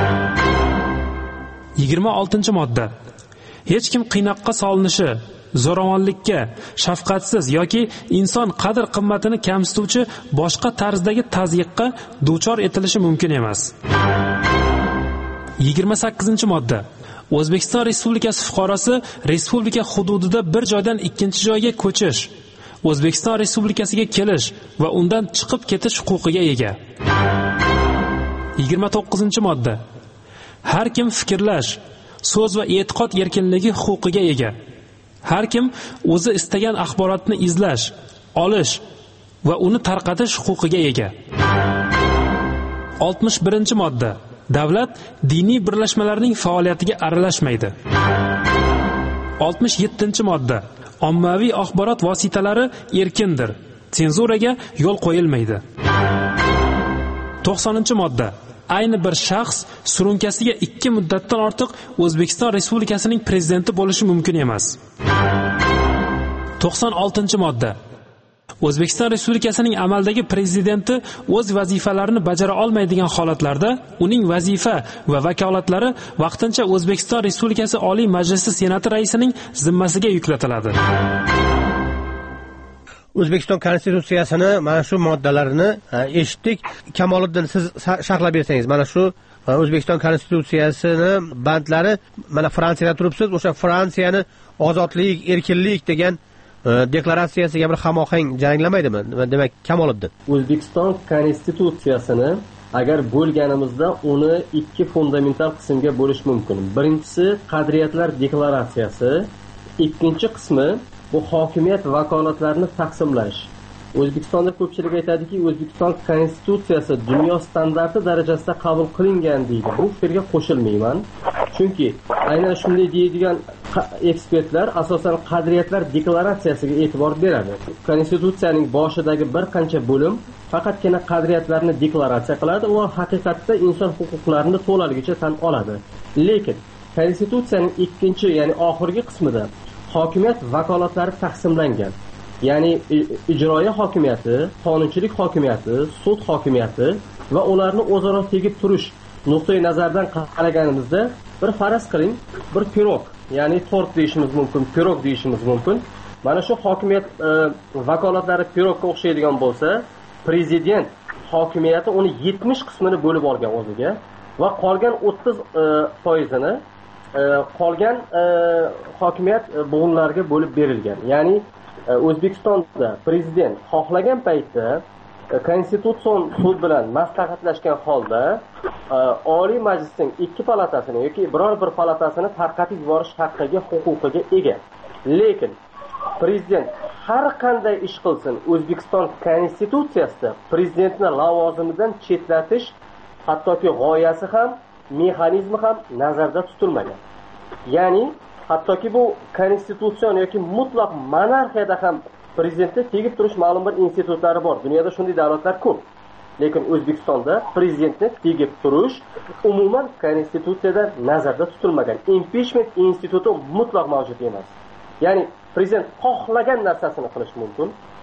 26-modda: hech kim qiynoqqa solinishi, zo'ravonlikka, shafqatsiz yoki inson qadr-qimmatini kamsituvchi boshqa tarzdagi tazyiqqa duchor etilishi mumkin emas. 28-modda: O'zbekiston Respublikasi fuqarosi respublika hududida bir joydan ikkinchi joyga ko'chish, O'zbekiston Respublikasiga kelish va undan chiqib ketish huquqiga ega. 29-modda: har kim fikrlash, so'z va e'tiqod erkinligi huquqiga ega. Har kim o'zi istagan axborotni izlash, olish va uni tarqatish huquqiga ega. 61-modda: davlat diniy birlashmalarning faoliyatiga aralashmaydi. 67-modda: ommaviy axborot vositalari erkindir, senzuraga yo'l qo'yilmaydi. 90-modda: ayni bir shaxs surunkasiga 2 muddatdan ortiq O'zbekiston Respublikasining prezidenti bo'lishi mumkin emas. 96-modda: O'zbekiston Respublikasining amaldagi prezidenti o'z vazifalarini bajara olmaydigan holatlarda uning vazifa va vakolatlari vaqtincha O'zbekiston Respublikasi Oliy Majlisi Senati raisining zimmasiga yuklatiladi. O'zbekiston konstitutsiyasini mana shu moddalarini eshitdik. Kamoliddin, siz sharhlab bersangiz, mana shu O'zbekiston konstitutsiyasini bandlari, mana Fransiyada turibsiz, o'sha Fransiyani ozodlik, erkinlik degan deklaratsiyasiga bir hamohang jaranglamaydimi? Demak, Kamoliddin. O'zbekiston konstitutsiyasini agar bo'lganimizda uni ikki fundamental qismga bo'lish mumkin. Birinchisi qadriyatlar deklaratsiyasi, ikkinchi qismi bu hokimiyat vakolatlarini taqsimlash. O'zbekistonda ko'pchilik aytadiki, O'zbekiston konstitutsiyasi dunyo standarti darajasida qabul qilingan deydi. Bu fikrga qo'shilmayman. Chunki aynan shunday deydigan ekspertlar asosan qadriyatlar deklaratsiyasiga e'tibor beradi. Konstitutsiyaning boshidagi bir qancha bo'lim faqatgina qadriyatlarni deklaratsiya qiladi va haqiqatda inson huquqlarini to'laligicha tan oladi. Lekin konstitutsiyaning ikkinchi, ya'ni oxirgi qismida hokimiyat vakolatlari taqsimlangan. Ya'ni ijroiya hokimiyati, qonunchilik hokimiyati, sud hokimiyati va ularni o'zaro tegib turish nuqtai nazaridan qaraganimizda bir faraz qiling, bir pirog, ya'ni tort deyishimiz mumkin, pirog deyishimiz mumkin. Mana shu hokimiyat vakolatlari pirogga o'xshaydigan bo'lsa, prezident hokimiyati uni 70 qismini bo'lib olgan o'ziga va qolgan 30%ni qolgan hokimiyat bo'g'inlarga bo'lib berilgan. Ya'ni O'zbekistonda prezident xohlagan paytda konstitutsion sud bilan maslahatlashgan holda Oliy Majlisning ikki palatasini yoki biror bir palatasini tarqatib yuborish haqqiga, huquqiga ega. Lekin prezident har qanday ish qilsin, O'zbekiston konstitutsiyasida prezidentni lavozimidan chetlatish hattoki g'oyasi ham, mexanizmi ham nazarda tutilmagan. Ya'ni hattoki bu konstitutsion yoki mutlaq monarxiyada ham prezidentga tegib turish ma'lum bir institutlari bor. Dunyoda shunday davlatlar ko'p. Lekin O'zbekistonda prezidentga tegib turish umuman konstitutsiyada nazarda tutilmagan. Impeachment instituti mutlaq mavjud emas. Ya'ni prezident xohlagan narsasini qilish mumkin.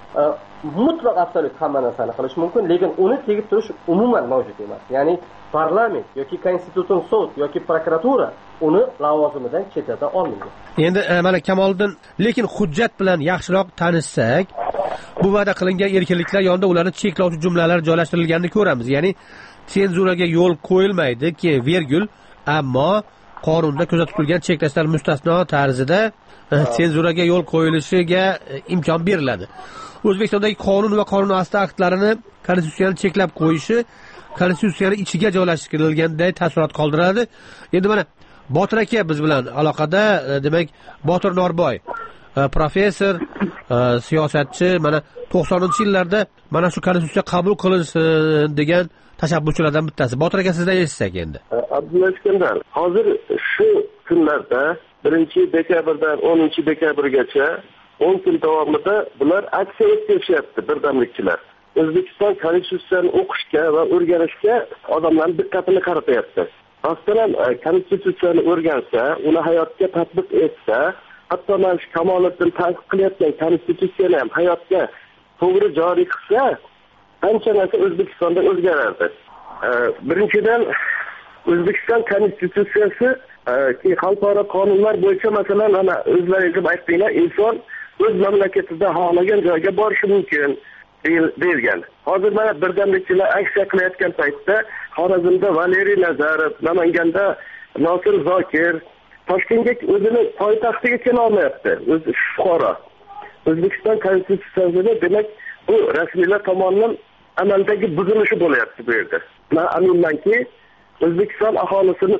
Mutlaq absolyut hamma narsani qilish mumkin, lekin uni tegib turish umuman mavjud emas. Ya'ni parlament yoki konstitutsion sud yoki prokuratura uni lavozimidan chetlata olmaydi. Endi mana Kamoliddin, lekin hujjat bilan yaxshiroq tanishsak, bu va'da qilingan erkinliklar yonida ularni cheklovchi jumlalar joylashtirilganini ko'ramiz. Ya'ni senzuraga yo'l qo'yilmaydi-ki, virgul, ammo qonunda ko'zda tutilgan cheklashlar mustasno tarzida senzuraga yo'l qo'yilishiga imkon beriladi. O'zbekistondagi qonun va qonun asli aktlarini konstitutsiyani cheklab qo'yishi konstitutsiyaning ichiga joylashtirilganday taassurot qoldiradi. Endi mana Botir aka biz bilan aloqada, demak Botir Norboy, professor, siyosatchi, mana 90-yillarda mana shu konstitutsiya qabul qilinsin degan tashabbuschilardan bittasi. Botir aka, sizdan eshitsak endi. Abdulla Iskandar, hozir shu kunlarda 1-dekabrdan 10-dekabrgacha 10 kun davomida bular aksiya o'tkazishyapti, birdamlikchilar. O'zbekiston konstitutsiyasini o'qishga va o'rganishga odamlarning diqqatini qaratyapti. Masalan, konstitutsiyani o'rgansa, uni hayotga tatbiq etsa, hatto mana shu Kamoliddin ta'kid qilayotgan konstitutsiyani ham hayotga to'g'ri joriy qilsa, qancha narsa O'zbekistonda o'zgarardi. Birinchidan, O'zbekiston konstitutsiyasi xalqaro qonunlar bo'yicha, masalan, ana o'zlaringiz aytdinglar, inson o'z mamlakatida xohlagan joyga borishi mumkin deyilgan. Hozir mana birdamlikchilar aksiya qilayotgan paytda Xorazmda Valeriy Nazarov, Namanganda Nosir Zokir, Toshkentga o'zini poytaxtiga kela olmayapti. O'zi fuqaro. O'zbekiston konstitutsiyasida demak bu rasmiylar tomonidan amaldagi buzilishi bo'lyapti bu yerda. Men aminmanki, O'zbekiston aholisini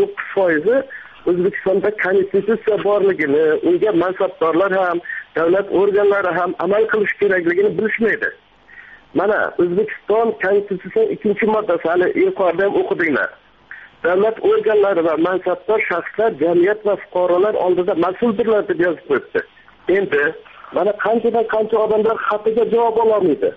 99% O'zbekistonda konstitutsiya borligini, unga mansabdorlar ham, davlat organlari ham amal qilish kerakligini bilishmaydi. Mana O'zbekiston konstitutsiyasining 2-moddasi, hali yuqorida ham o'qidinglar. Davlat organlari va mansabdor shaxslar jamiyat va fuqarolar oldida mas'uldirlar deb yozib qo'yibdi. Endi mana qancha odamlar xatiga javob ololmaydi.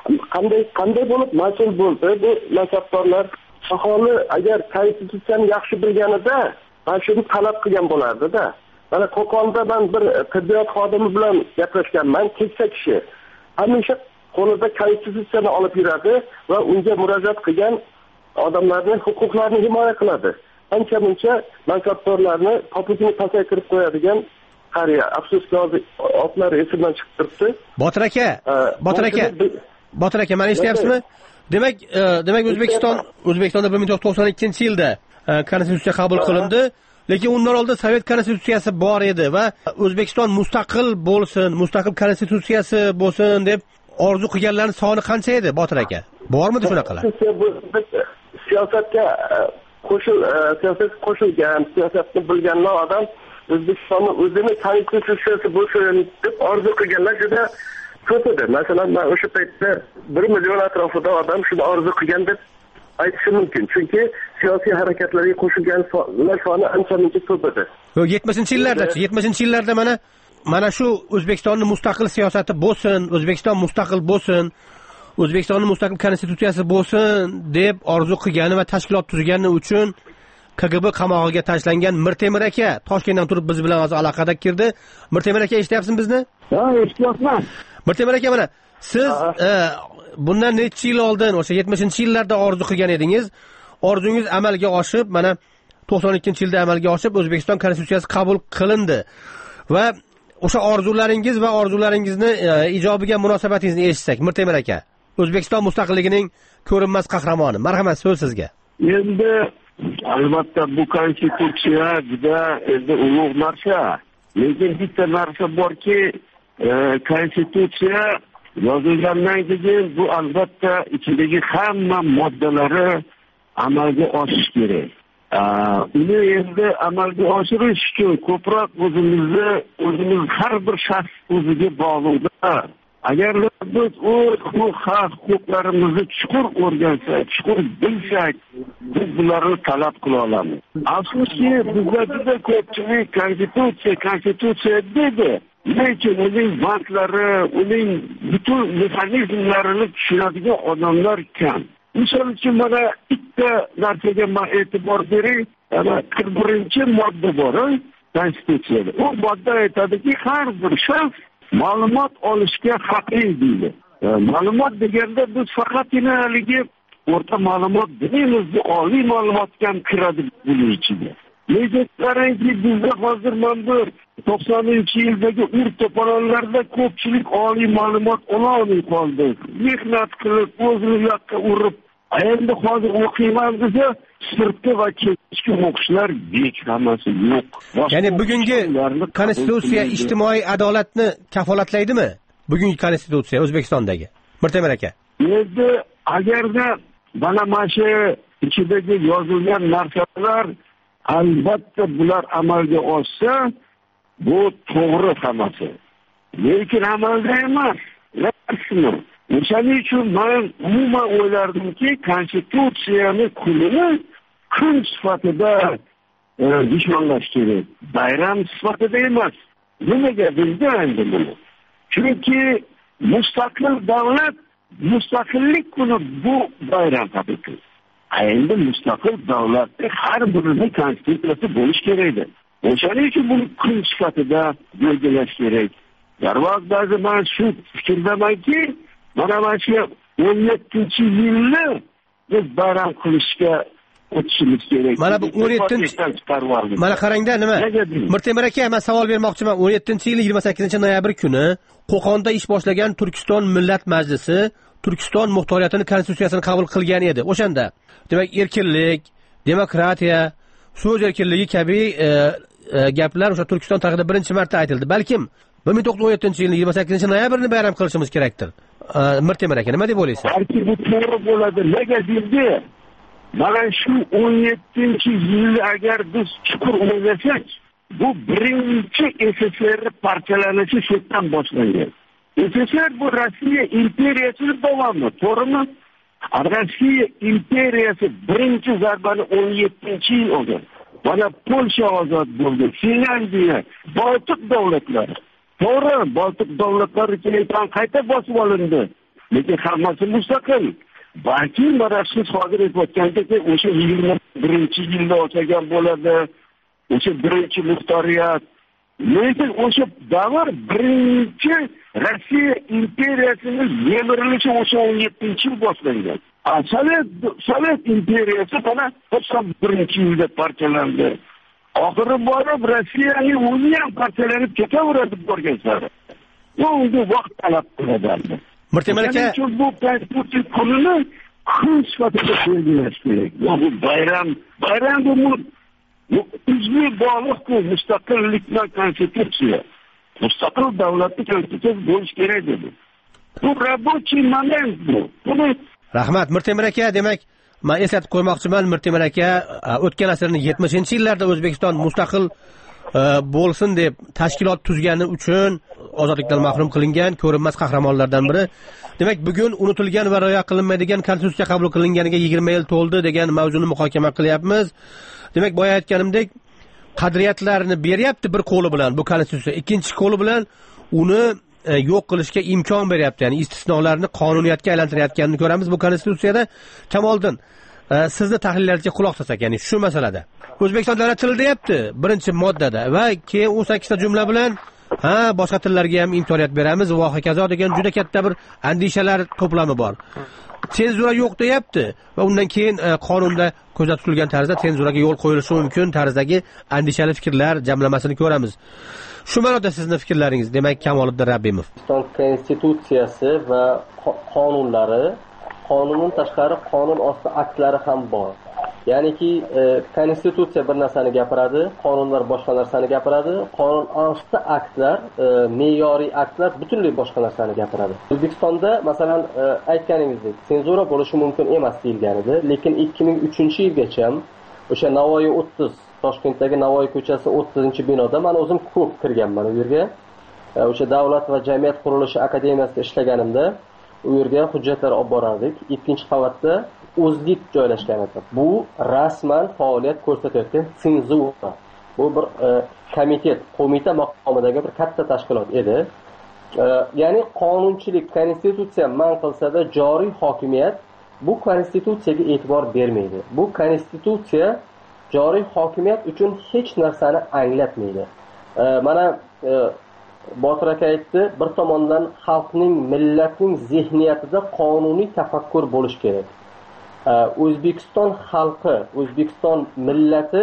Qanday bo'lib mas'ul bo'ldi bu mansabdorlar? Aholi agar konstitutsiyani yaxshi bilganida mana shuni talab qilgan bo'lardi-da. Mana Qo'qonda men bir tibbiyot xodimi bilan gaplashganman, keksa kishi. Hamisha qo'lida konstitutsiyani olib yuradi va unga murojaat qilgan odamlarning huquqlarini himoya qiladi. Ancha-muncha mansabdorlarni topligini pasaytirib qo'yadigan qariya. Afsuski hozir otlari esimdan chiqib turibdi. Botir aka, meni eshityapsizmi? Demak O'zbekistonda 1992-yilda konstitutsiya qabul qilindi. lekin undan oldin sovet konstitutsiyasi bor edi va O'zbekiston mustaqil bo'lsin, mustaqil konstitutsiyasi bo'lsin deb orzu qilganlarning soni qancha edi, Botir aka? Bormidi shunaqalar? Siyosatga qo'shilgan, siyosatni bilgan odam O'zbekistonni o'zini konstitutsiyasi bo'lsin deb orzu qilganlar juda ko'p edi. Masalan, men o'sha paytda 1 million atrofida odam shuni orzu qilgan deb aytishim mumkin. Chunki siyosiy harakatlarga qo'shilganlar soni ancha-muncha ko'p edi. 70-yillarda mana shu O'zbekistonning mustaqil siyosati bo'lsin, O'zbekiston mustaqil bo'lsin, O'zbekistonning mustaqil konstitutsiyasi bo'lsin deb orzu qilgani va tashkilot tuzgani uchun KGB qamog'iga tashlangan Mirtemir aka Toshkentdan turib biz bilan hozir aloqada kirdi. Mirtemir aka, eshityapsizmi bizni? Ha, eshityapman. Mirtemir aka, mana siz bundan necha yil oldin o'sha 70-yillarda orzu qilgan edingiz. Orzungiz amalga oshib, mana 92-yilda amalga oshib O'zbekiston konstitutsiyasi qabul qilindi. Va o'sha orzularingiz va orzularingizni ijobiga munosabatingizni eshitsak, Mirtemir aka, O'zbekiston mustaqilligining ko'rinmas qahramoni. Marhamat, so'z sizga. Endi albatta bu konstitutsiya juda ulug' narsa. Lekin bitta narsa borki, konstitutsiya yozilgandan keyin bu albatta ichidagi hamma moddalari amalga oshishi kerak. Uni endi amalga oshirish uchun ko'proq o'zimiz har bir shaxs o'ziga bog'liqda. Agar biz huquqlarimizni chuqur o'rgansak, chuqur bilsak, biz bularni talab qila olamiz. Afsuski, bizda juda ko'pchilik konstitutsiya dedi. Lekin uning bandlari, uning butun mexanizmlarini tushunadigan odamlar kam. Misol uchun mana bitta narsaga men e'tibor beray, 41-modda bor konstitutsiyada. U modda aytadiki, har bir shaxs ma'lumot olishga haqli deydi. Ma'lumot deganda biz faqatgina haligi o'rta ma'lumot deymiz, oliy ma'lumotga ham kiradi buning ichiga. Lekin qarangki, bizda hozir mana 90-yildagi to'polonlarda ko'pchilik oliy ma'lumot ololmay qoldi. Mehnat qilib, o'zini yoqqa urib, endi hozir o'qiyman desa, sirtqi va kechki o'qishlar hammasi yo'q. Ya'ni bugungi konstitutsiya ijtimoiy adolatni kafolatlaydimi? Bugungi konstitutsiya O'zbekistondagi. Mirtemir aka. Endi agarda mana shu ichidagi yozilgan narsalar albatta bular amalga oshsa, bu to'g'ri hammasi. Lekin amalda emas. Rasmi. O'shaning uchun men umuman o'ylardimki, konstitutsiyani kunini kun sifatida nishonlash kerak. Bayram sifatida emas. Nimaga bizda endi buni? Chunki mustaqil davlat, mustaqillik kuni bu bayram tabiiy. Endi mustaqil davlatda har birining konstitutsiyasi bo'lish kerak edi. O'shaning uchun buni kun sifatida belgilash kerak. Darvozada men shu fikrdamanki, mana shu 17-yilni biz bayram qilishga o'tishimiz kerak. Mana bu 17. Mana qarangda nima? Mirtemir aka, men savol bermoqchiman. 17-yil 28-noyabr kuni Qo'qonda ish boshlagan Turkiston Millat Majlisi Turkiston muxtoriyatini konstitutsiyasini qabul qilgan edi. O'shanda demak erkinlik, demokratiya, so'z erkinligi kabi gaplar o'sha Turkiston tarixida birinchi marta aytildi. Balkim 1917-yilning 28-noyabrni bayram qilishimiz kerakdir. Mirtemir aka, nima deb o'ylaysiz? Balki bu to'g'ri bo'ladi. Nega deydi? Mana shu 17-yilni agar biz chuqur o'ylasak, bu birinchi SSR parchalanishi shundan boshlangan. SSR bu Rossiya imperiyasining davomi, to'g'rimi? Rossiya imperiyasi birinchi zarbani 17-yil olgan. Mana Polsha ozod bo'ldi, Finlandiya, Baltik davlatlari. To'g'ri, Baltik davlatlari keyin qayta bosib olindi. Lekin hammasi mustaqil. Balki mana siz hozir aytayotgandek o'sha 21-yilda o'tgan bo'ladi. O'sha birinchi muxtoriyat. Lekin o'sha davr birinchi Rossiya imperiyasining yemirilishi o'sha 17-yil boshlangan. Sovet imperiyasi mana 91-yilda parchalandi. Oxiri borib Rossiyaning o'zi ham parchalanib ketaveradi borgan sari. Bu vaqt talab qiladi. Mirtemir aka, bu konstitutsiya kunini kun sifatida belgilash kerak. Bu bayram bu uzviy bog'liq-ku mustaqillik bilan konstitutsiya. Mustaqil davlatni konstitutsiyasi bo'lishi kerak dedi. Bu рабочий момент bu. Rahmat Mirtemir aka, demak men eslatib qo'ymoqchiman, Mirtemir aka o'tgan asrning 70-yillarda O'zbekiston mustaqil bo'lsin deb tashkilot tuzgani uchun ozodlikdan mahrum qilingan ko'rinmas qahramonlardan biri. Demak, bugun unutilgan va rioya qilinmaydigan konstitutsiya qabul qilinganiga 20 yil to'ldi degan mavzuni muhokama qilyapmiz. Demak, boya aytganimdek, qadriyatlarni beryapti bir qo'li bilan bu konstitutsiya, ikkinchi qo'li bilan uni yo'q qilishga imkon beryapti. Ya'ni istisnolarni qonuniyatga aylantirayotganini ko'ramiz bu konstitutsiyada. Kamoliddin, sizni tahlillaringizga quloq solsak, ya'ni shu masalada O'zbekiston davlat tili deyapti birinchi moddada va keyin 18 ta jumla bilan boshqa tillarga ham imkoniyat beramiz va hokazo degan juda katta bir andishalar to'plami bor. Senzura yo'q deyapti va undan keyin qonunda ko'zda tutilgan tarzda senzuraga yo'l qo'yilishi mumkin tarzdagi andishali fikrlar jamlamasini ko'ramiz. Shu ma'noda sizni fikrlaringiz, demak Kamoliddin Rabbimov. O'zbekiston konstitutsiyasi va qonunlari, qonundan tashqari qonun osti aktlari ham bor. Ya'niki konstitutsiya bir narsani gapiradi, qonunlar boshqa narsani gapiradi, qonun osti aktlar, me'yoriy aktlar butunlay boshqa narsani gapiradi. O'zbekistonda masalan aytganingizdek senzura bo'lishi mumkin emas deyilgan edi, lekin 2003-yilgacha o'sha Navoiy 30, Toshkentdagi Navoiy ko'chasi 30-binoda men o'zim ko'p kirganman u yerga. O'sha Davlat va jamiyat qurilishi akademiyasida ishlaganimda u yerga hujjatlar olib borardik. 2-qavatda o'zlik joylashgan edi. Bu rasman faoliyat ko'rsatayotgan senzura. Bu bir qo'mita maqomidagi bir katta tashkilot edi. Ya'ni qonunchilik, konstitutsiya man qilsa-da joriy hokimiyat bu konstitutsiyaga e'tibor bermaydi. Bu konstitutsiya joriy hokimiyat uchun hech narsani anglatmaydi. Mana Botir aka aytdi, bir tomondan xalqning, millatning zehniyatida qonuniy tafakkur bo'lish kerak. O'zbekiston xalqi, O'zbekiston millati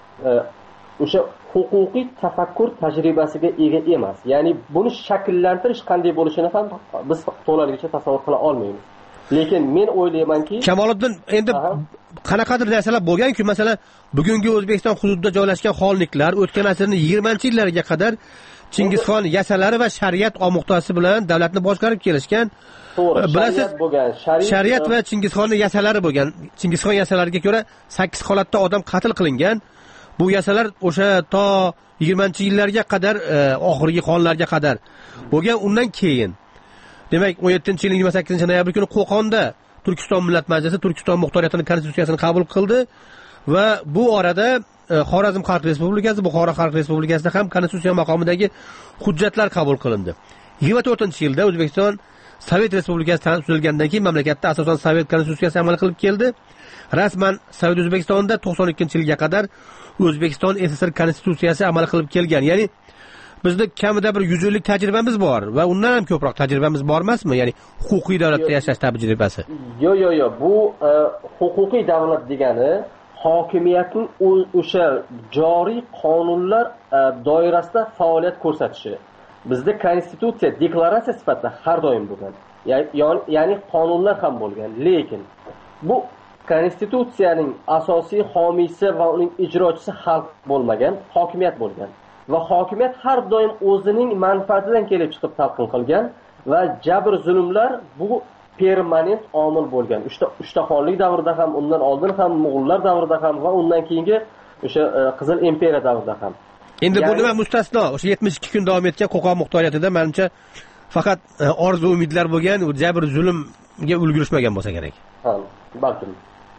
o'sha huquqiy tafakkur tajribasiga ega emas. Ya'ni buni shakllantirish qanday bo'lishini ham biz to'laligicha tasavvur qila olmaymiz. Lekin men o'ylaymanki, Kamoliddin, endi qanaqadir narsalar bo'lgan-ku, masalan, bugungi O'zbekiston hududida joylashgan xonliklar o'tgan asrning 20-yillariga qadar Chingizxon yasalari va shariat omuqtasi bilan davlatni boshqarib kelishgan. Bilasiz, shariat va Chingizxonning yasalari bo'lgan. Chingizxon yasalariga ko'ra 8 holatda odam qatl qilingan. Bu yasalar o'sha to 20-yillarga qadar, oxirgi xonlarga qadar bo'lgan. Undan keyin demak 17-yilning 28-noyabr kuni Qo'qonda Turkiston Millat Majlisi Turkiston muxtoriyatining konstitutsiyasini qabul qildi va bu orada Xorazm Xalq Respublikasi, Buxoro Xalq Respublikasida ham konstitutsiya maqomidagi hujjatlar qabul qilindi. 24-yilda O'zbekiston Sovet Respublikasi tuzilgandan keyin mamlakatda asosan Sovet konstitutsiyasi amal qilib keldi. Rasman Sovet O'zbekistonda 92-yilga qadar O'zbekiston SSR konstitutsiyasi amal qilib kelgan. Ya'ni bizda kamida bir 100 yillik tajribamiz bor va undan ham ko'proq tajribamiz bor emasmi? Ya'ni huquqiy davlatda yashash tajribasi. Yo'q, bu huquqiy davlat degani hokimiyatning o'sha joriy qonunlar doirasida faoliyat ko'rsatishi. Bizda konstitutsiya deklaratsiya sifatida har doim bo'lgan. Ya'ni qonunlar ham bo'lgan, lekin bu konstitutsiyaning asosiy homiysi va uning ijrochisi xalq bo'lmagan, hokimiyat bo'lgan. Va hokimiyat har doim o'zining manfaatidan kelib chiqib talqin qilgan va jabr zulmlar bu permanent omil bo'lgan. Uchta xonlik davrida ham, undan oldin ham, Mo'g'ullar davrida ham va undan keyingi o'sha Qizil imperiya davrida ham. Endi bu nima mustasno? O'sha 72 kun davom etgan Qo'qon muxtoriyatida menimcha faqat orzu umidlar bo'lgan, u jabr zulmga ulgurishmagan bo'lsa kerak. Ha, balkim.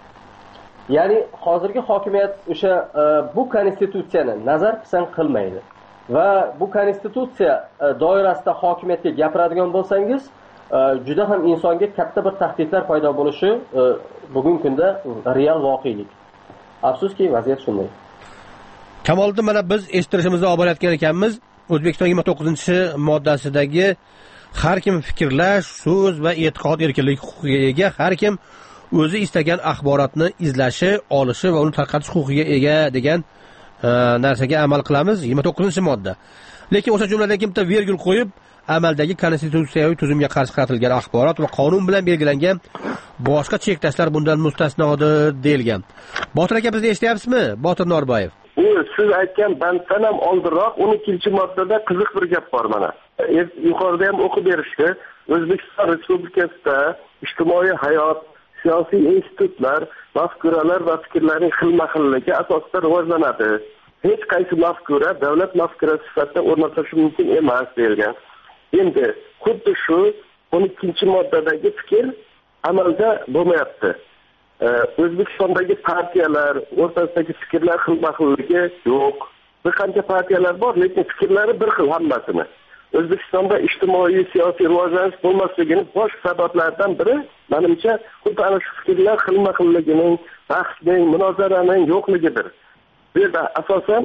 Ya'ni hozirgi hokimiyat o'sha bu konstitutsiyani nazar pisand qilmaydi va bu konstitutsiya doirasida hokimiyatga gapiradigan bo'lsangiz, juda ham insonga katta bir tahdidlar paydo bo'lishi bugungi kunda real voqelik. Afsuski vaziyat shunday. Kamoliddin, mana biz eshittirishimizni olib borayotgan ekanmiz. O'zbekiston 29-moddasidagi har kim fikrlash, so'z va e'tiqod erkinligi huquqiga ega, har kim o'zi istagan axborotni izlashi, olishi va uni tarqatish huquqiga ega degan narsaga amal qilamiz. 29-modda. Lekin o'sha jumladan kimta virgul qo'yib, amaldagi konstitutsiyaviy tuzumga qarshi qaratilgan axborot va qonun bilan belgilangan boshqa cheklashlar bundan mustasnodir deyilgan. Botir aka, bizni eshityapsizmi? Botir Norboyev. u siz aytgan banddan ham oldinroq 12-moddada qiziq bir gap bor mana. Yuqorida ham o'qib berishdi. O'zbekiston Respublikasida ijtimoiy hayot, siyosiy institutlar, mafkuralar va fikrlarning xilma-xilligi asosida rivojlanadi. Hech qaysi mafkura davlat mafkurasi sifatida o'rnatilishi mumkin emas deyilgan. Endi xuddi shu 12-moddadagi fikr amalda bo'lmayapti. O'zbekistondagi partiyalar o'rtasidagi fikrlar xilma-xilligi yo'q. Bir qancha partiyalar bor, lekin fikrlari bir xil hammasini. O'zbekistonda ijtimoiy siyosiy rivojlanish bo'lmasligining bosh sabablaridan biri menimcha xuddi ana shu fikrlar xilma-xilligining, bahsning, munozaraning yo'qligidir. Bu yerda asosan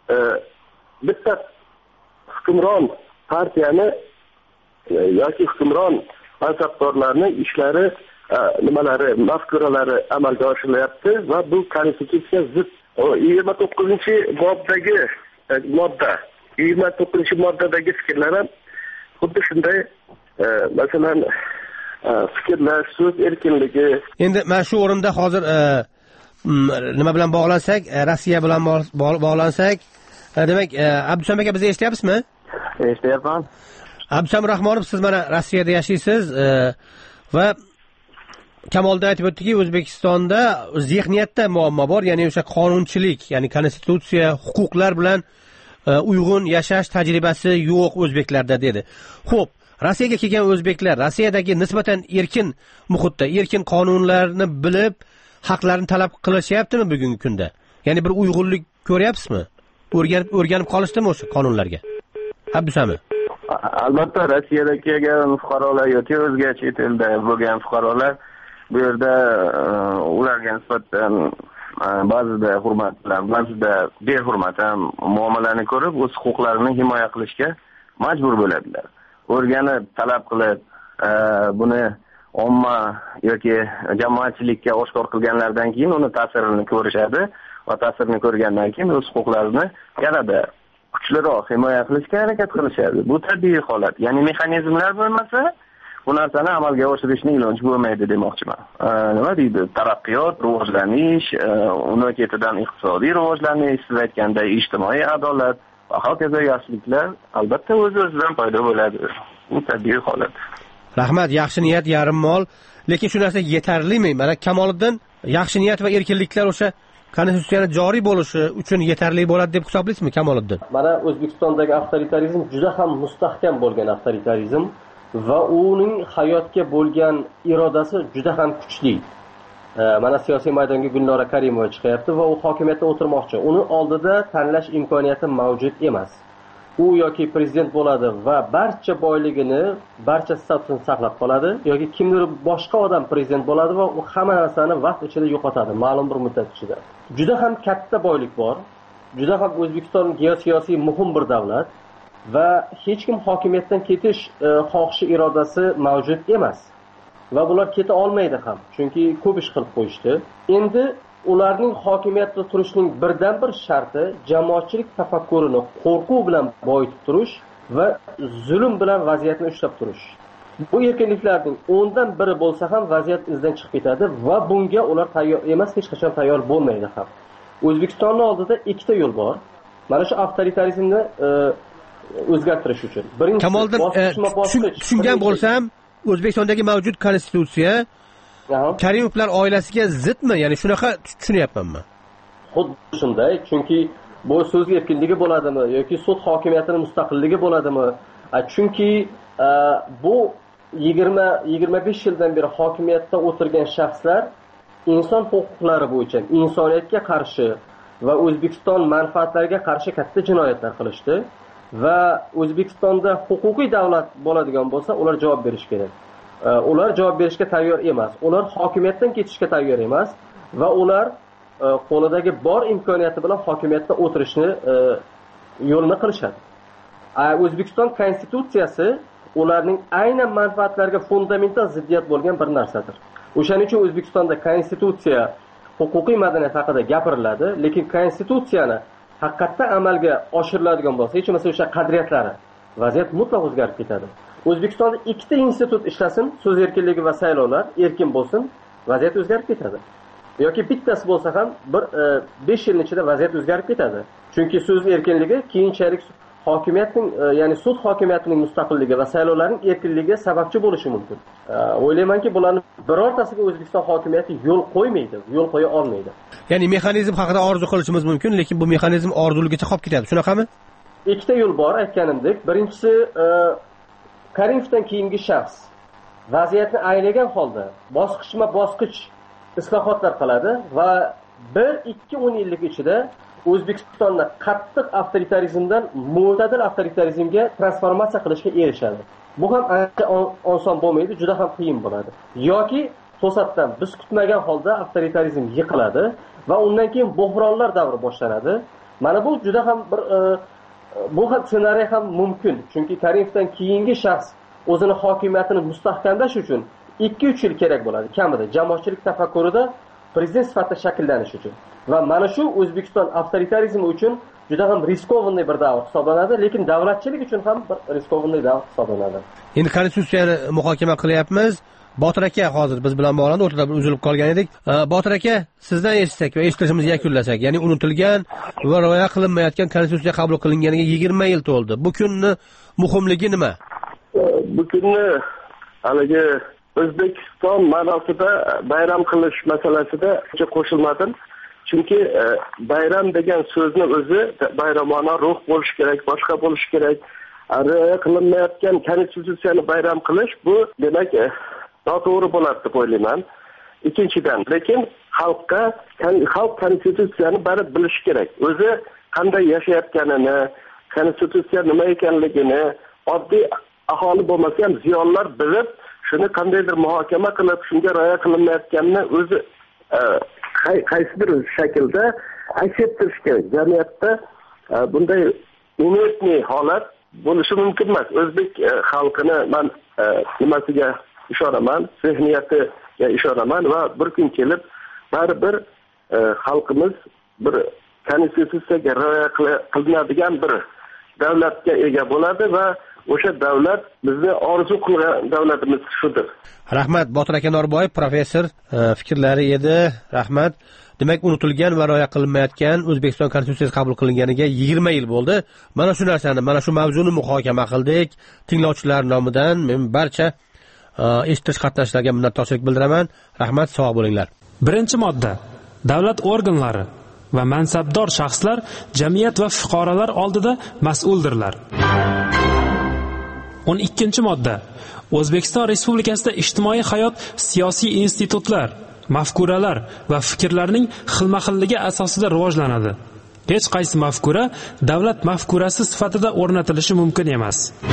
bitta hukmron partiyani yoki hukmron mansabdorlarning ishlari, nimalari, mafkuralari amalga oshirilyapti va bu konstitutsiyaga zid. 29-moddagi modda 29-moddadagi fikrlar ham xuddi shunday, masalan, fikrlash, so'z erkinligi. Endi mana shu o'rinda hozir nima bilan bog'lansak, Rossiya bilan bog'lansak, demak, Abdusam aka bizni eshityapsizmi? Eshityapman. Abdusam Rahmonov, siz mana Rossiyada yashaysiz va Kamolda aytib o'tdiki, O'zbekistonda zehniyatda muammo bor, ya'ni o'sha qonunchilik, ya'ni konstitutsiya, huquqlar bilan uyg'un yashash tajribasi yo'q o'zbeklarda dedi. Xo'p, Rossiyaga kelgan o'zbeklar Rossiyadagi nisbatan erkin muhitda, erkin qonunlarni bilib, haqlarini talab qilishyaptimi bugungi kunda? Ya'ni bir uyg'unlik ko'ryapsizmi? O'rganib qolishdimi o'sha qonunlarga? Abdusami? Albatta, Rossiyada kelgan fuqarolar yoki o'zga chet elda bo'lgan fuqarolar bu yerda ularga nisbatan ba'zida hurmat bilan, ba'zida behurmat ham muomalani ko'rib, o'z huquqlarini himoya qilishga majbur bo'ladilar. O'rganib, talab qilib, buni omma yoki jamoatchilikka oshkor qilganlardan keyin uni ta'sirini ko'rishadi va ta'sirini ko'rgandan keyin o'z huquqlarini yanada kuchliroq himoya qilishga harakat qilishadi. Bu tabiiy holat. Ya'ni mexanizmlar bo'lmasa, bu narsani amalga oshirishning iloji bo'lmaydi demoqchiman. Nima deydi? Taraqqiyot, rivojlanish, uni ketidan iqtisodiy rivojlanish, siz aytganday ijtimoiy adolat va hokazo yaxshiliklar albatta o'z-o'zidan paydo bo'ladi. Bu tabiiy holat. Rahmat, yaxshi niyat yarim mol, lekin shu narsa yetarlimi? Mana Kamoliddin, yaxshi niyat va erkinliklar o'sha konstitutsiyani joriy bo'lishi uchun yetarli bo'ladi deb hisoblaysizmi, Kamoliddin? Mana O'zbekistondagi avtoritarizm juda ham mustahkam bo'lgan avtoritarizm va uning hayotga bo'lgan irodasi juda ham kuchli. Mana siyosiy maydonga Gulnora Karimova chiqyapti va u hokimiyatda o'tirmoqchi. Uni oldida tanlash imkoniyati mavjud emas. U yoki prezident bo'ladi va barcha boyligini, barcha statusini saqlab qoladi, yoki kimdir boshqa odam prezident bo'ladi va u hamma narsani vaqt ichida yo'qotadi, ma'lum bir muddat ichida. Juda ham katta boylik bor. Juda ham O'zbekiston geosiyosiy muhim bir davlat va hech kim hokimiyatdan ketish xohishi, irodasi mavjud emas. Va bular keta olmaydi ham, chunki ko'p ish qilib qo'yishdi. Endi ularning hokimiyatda turishining birdan bir sharti jamoatchilik tafakkurini qo'rquv bilan boyitib turish va zulm bilan vaziyatni ushlab turish. Bu erkinliklarning 10dan biri bo'lsa ham vaziyat izdan chiqib ketadi va bunga ular tayyor emas, hech qachon tayyor bo'lmaydi ham. O'zbekistonning oldida ikkita yo'l bor. Mana shu avtoritarizmni o'zgartirish uchun. Birinchi, Kamoliddin, tushungan bo'lsam, O'zbekistondagi mavjud konstitutsiya Karimovlar oilasiga zidmi? Ya'ni shunaqa tushunyapmanmi? Xuddi shunday, chunki bu so'z erkinligi bo'ladimi yoki sud hokimiyatining mustaqilligi bo'ladimi? Chunki bu 20-25 yildan beri hokimiyatda o'tirgan shaxslar inson huquqlari bo'yicha insoniyatga qarshi va O'zbekiston manfaatlariga qarshi katta jinoyatlar qilishdi va O'zbekistonda huquqiy davlat bo'ladigan bo'lsa, ular javob berish kerak. Ular javob berishga tayyor emas. Ular hokimiyatdan ketishga tayyor emas va ular qo'lidagi bor imkoniyati bilan hokimiyatda o'tirishni yo'lini qilishadi. O'zbekiston konstitutsiyasi ularning aynan manfaatlariga fundamental ziddiyat bo'lgan bir narsadir. O'shaning uchun O'zbekistonda konstitutsiya huquqiy madaniyat haqida gapiriladi, lekin konstitutsiyani haqiqatda amalga oshiriladigan bo'lsa, hech bo'lmasa o'sha qadriyatlari, vaziyat mutlaq o'zgarib ketadi. O'zbekistonda ikkita institut ishlasin, so'z erkinligi va saylovlar erkin bo'lsin, vaziyat o'zgarib ketadi. yoki bittasi bo'lsa ham bir 5 yilning ichida vaziyat o'zgarib ketadi. Chunki so'z erkinligi keyinchalik hokimiyatning, ya'ni sud hokimiyatining mustaqilligi va saylovlarning erkinligiga sababchi bo'lishi mumkin. O'ylaymanki, bularning birortasiga O'zbekiston hokimiyati yo'l qo'ymaydi, yo'l qo'ya olmaydi. Ya'ni mexanizm haqida orzu qilishimiz mumkin, lekin bu mexanizm orzuligicha qolib ketadi. Shunaqami? Ikkita yo'l bor aytganimdek. Birinchisi, Karimovdan keyingi shaxs vaziyatni anglagan holda bosqichma-bosqich islohotlar qiladi va 1-2-10 yillik ichida O'zbekistonni qattiq avtoritarizmdan mo'tadil avtoritarizmga transformatsiya qilishga erishadi. Bu ham ancha oson bo'lmaydi, juda ham qiyin bo'ladi. Yoki to'satdan biz kutmagan holda avtoritarizm yiqiladi va undan keyin bo'hronlar davri boshlanadi. Mana bu juda ham bir bu ham ssenariy ham mumkin. Chunki Karimovdan keyingi shaxs o'zini hokimiyatini mustahkamlash uchun 2-3 yil kerak bo'ladi kamida jamoatchilik tafakkurida prezident sifatida shakllanish uchun. Va mana shu O'zbekiston avtoritarizmi uchun juda ham riskovanniy bir davr hisoblanadi, lekin davlatchilik uchun ham bir riskovanniy davr hisoblanadi. Endi konstitutsiyani muhokama qilyapmiz. Botir aka hozir biz bilan bog'landi, o'rtada bir uzilib qolgan edik. Botir aka, sizdan eshitsak va eshitishimizni yakunlasak, ya'ni unutilgan va rioya qilinmayotgan konstitutsiya qabul qilinganiga 20 yil to'ldi. Bu kunni muhimligi nima? Bu kunni haligi O'zbekiston ma'nosida bayram qilish masalasida qo'shilmadim. Chunki bayram degan so'zni o'zi bayramona ruh bo'lishi kerak, boshqa bo'lishi kerak. Rioya qilinmayotgan konstitutsiyani bayram qilish bu demak noto'g'ri bo'ladi deb o'ylayman. Ikkinchidan, lekin xalq konstitutsiyani baribir bilishi kerak. O'zi qanday yashayotganini, konstitutsiya nima ekanligini oddiy aholi bo'lmasa ham ziyonlar bilib, shuni qandaydir muhokama qilib, shunga rioya qilinmayotganini o'zi qaysidir shaklda aks ettirish kerak. Jamiyatda bunday umumiyatli holat bo'lishi mumkin emas. O'zbek xalqini men nimasiga ishoraman, zehniyatiga ishoraman va bir kun kelib baribir xalqimiz bir konstitutsiyaga rioya qilinadigan bir davlatga ega bo'ladi va o'sha davlat bizni orzu qilgan davlatimiz shudir. Rahmat, Botir aka Norboyev professor fikrlari edi. Rahmat. Demak, unutilgan va rioya qilinmayotgan O'zbekiston konstitutsiyasi qabul qilinganiga 20 yil bo'ldi. Mana shu narsani, mana shu mavzuni muhokama qildik. Tinglovchilar nomidan men barcha eshitish qatnashchilariga minnatdorchilik bildiraman. Rahmat, sog' bo'linglar. Birinchi modda. Davlat organlari va mansabdor shaxslar jamiyat va fuqarolar oldida mas'uldirlar. 12 modda. O'zbekiston Respublikasida ijtimoiy hayot, siyosiy institutlar, mafkuralar va fikrlarning xilma-xilligi asosida rivojlanadi. Hech qaysi mafkura davlat mafkurasi sifatida o'rnatilishi mumkin emas.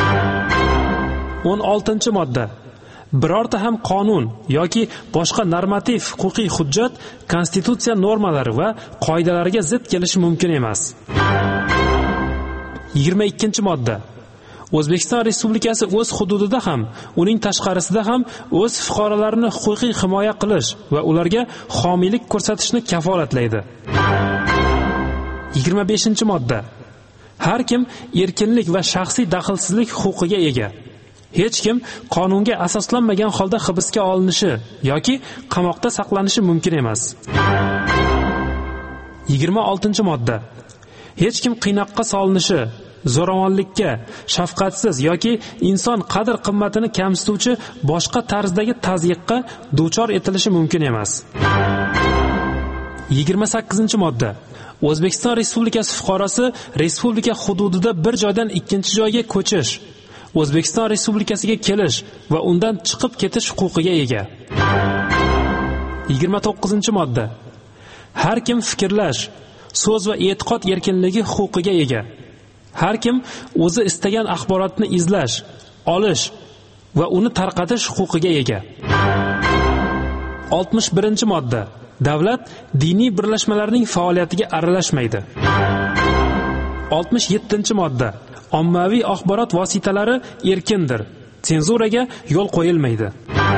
16 modda. Birorta ham qonun yoki boshqa normativ huquqiy hujjat konstitutsiya normalari va qoidalariga zid kelishi mumkin emas. 22 modda. O'zbekiston Respublikasi o'z hududida ham, uning tashqarisida ham o'z fuqarolarini huquqiy himoya qilish va ularga homiylik ko'rsatishni kafolatlaydi. 25 modda. Har kim erkinlik va shaxsiy daxlsizlik huquqiga ega. Hech kim qonunga asoslanmagan holda hibsga olinishi yoki qamoqda saqlanishi mumkin emas. 26 modda. Hech kim qiynoqqa solinishi, zo'ravonlikka, shafqatsiz yoki inson qadr-qimmatini kamsituvchi boshqa tarzdagi tazyiqqa duchor etilishi mumkin emas. 28 modda. O'zbekiston Respublikasi fuqarosi respublika hududida bir joydan ikkinchi joyga ko'chish, O'zbekiston Respublikasiga kelish va undan chiqib ketish huquqiga ega. 29 modda. Har kim fikrlash, so'z va e'tiqod erkinligi huquqiga ega. Har kim o'zi istagan axborotni izlash, olish va uni tarqatish huquqiga ega. 61 modda. Davlat diniy birlashmalarning faoliyatiga aralashmaydi. 67 modda. Ommaviy axborot vositalari erkindir. Senzuraga yo'l qo'yilmaydi.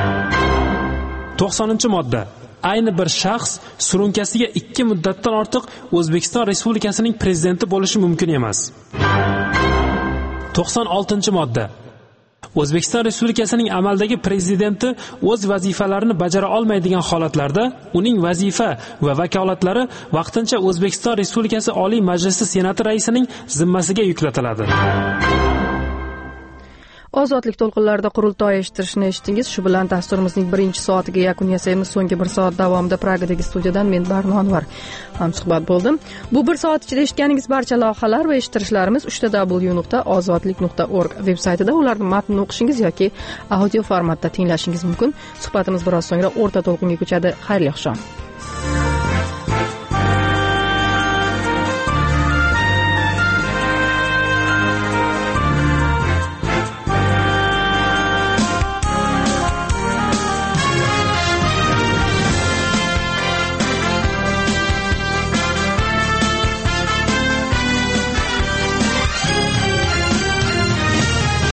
90 modda. Ayni bir shaxs surunkasiga 2 muddatdan ortiq O'zbekiston Respublikasining prezidenti bo'lishi mumkin emas. 96 modda. O'zbekiston Respublikasining amaldagi prezidenti o'z vazifalarini bajara olmaydigan holatlarda uning vazifa va vakolatlari vaqtincha O'zbekiston Respublikasi Oliy Majlisi Senati raisining zimmasiga yuklatiladi. Ozodlik to'lqinlarida qurultoy eshittirishni eshitdingiz. Shu bilan dasturimizning 1-soatiga yakun yasaymiz. So'nggi 1 soat davomida Pragadagi studiyadan men Barno Anvar hamsuhbat bo'ldim. Bu 1 soat ichida eshitganingiz barcha lavhalar va eshittirishlarimiz www.ozodlik.org veb-saytida. Ularni matnini o'qishingiz yoki audio formatda tinglashingiz mumkin. Suhbatimiz biroz so'ngra o'rta to'lqinga ko'chadi. Xayrli oqshom.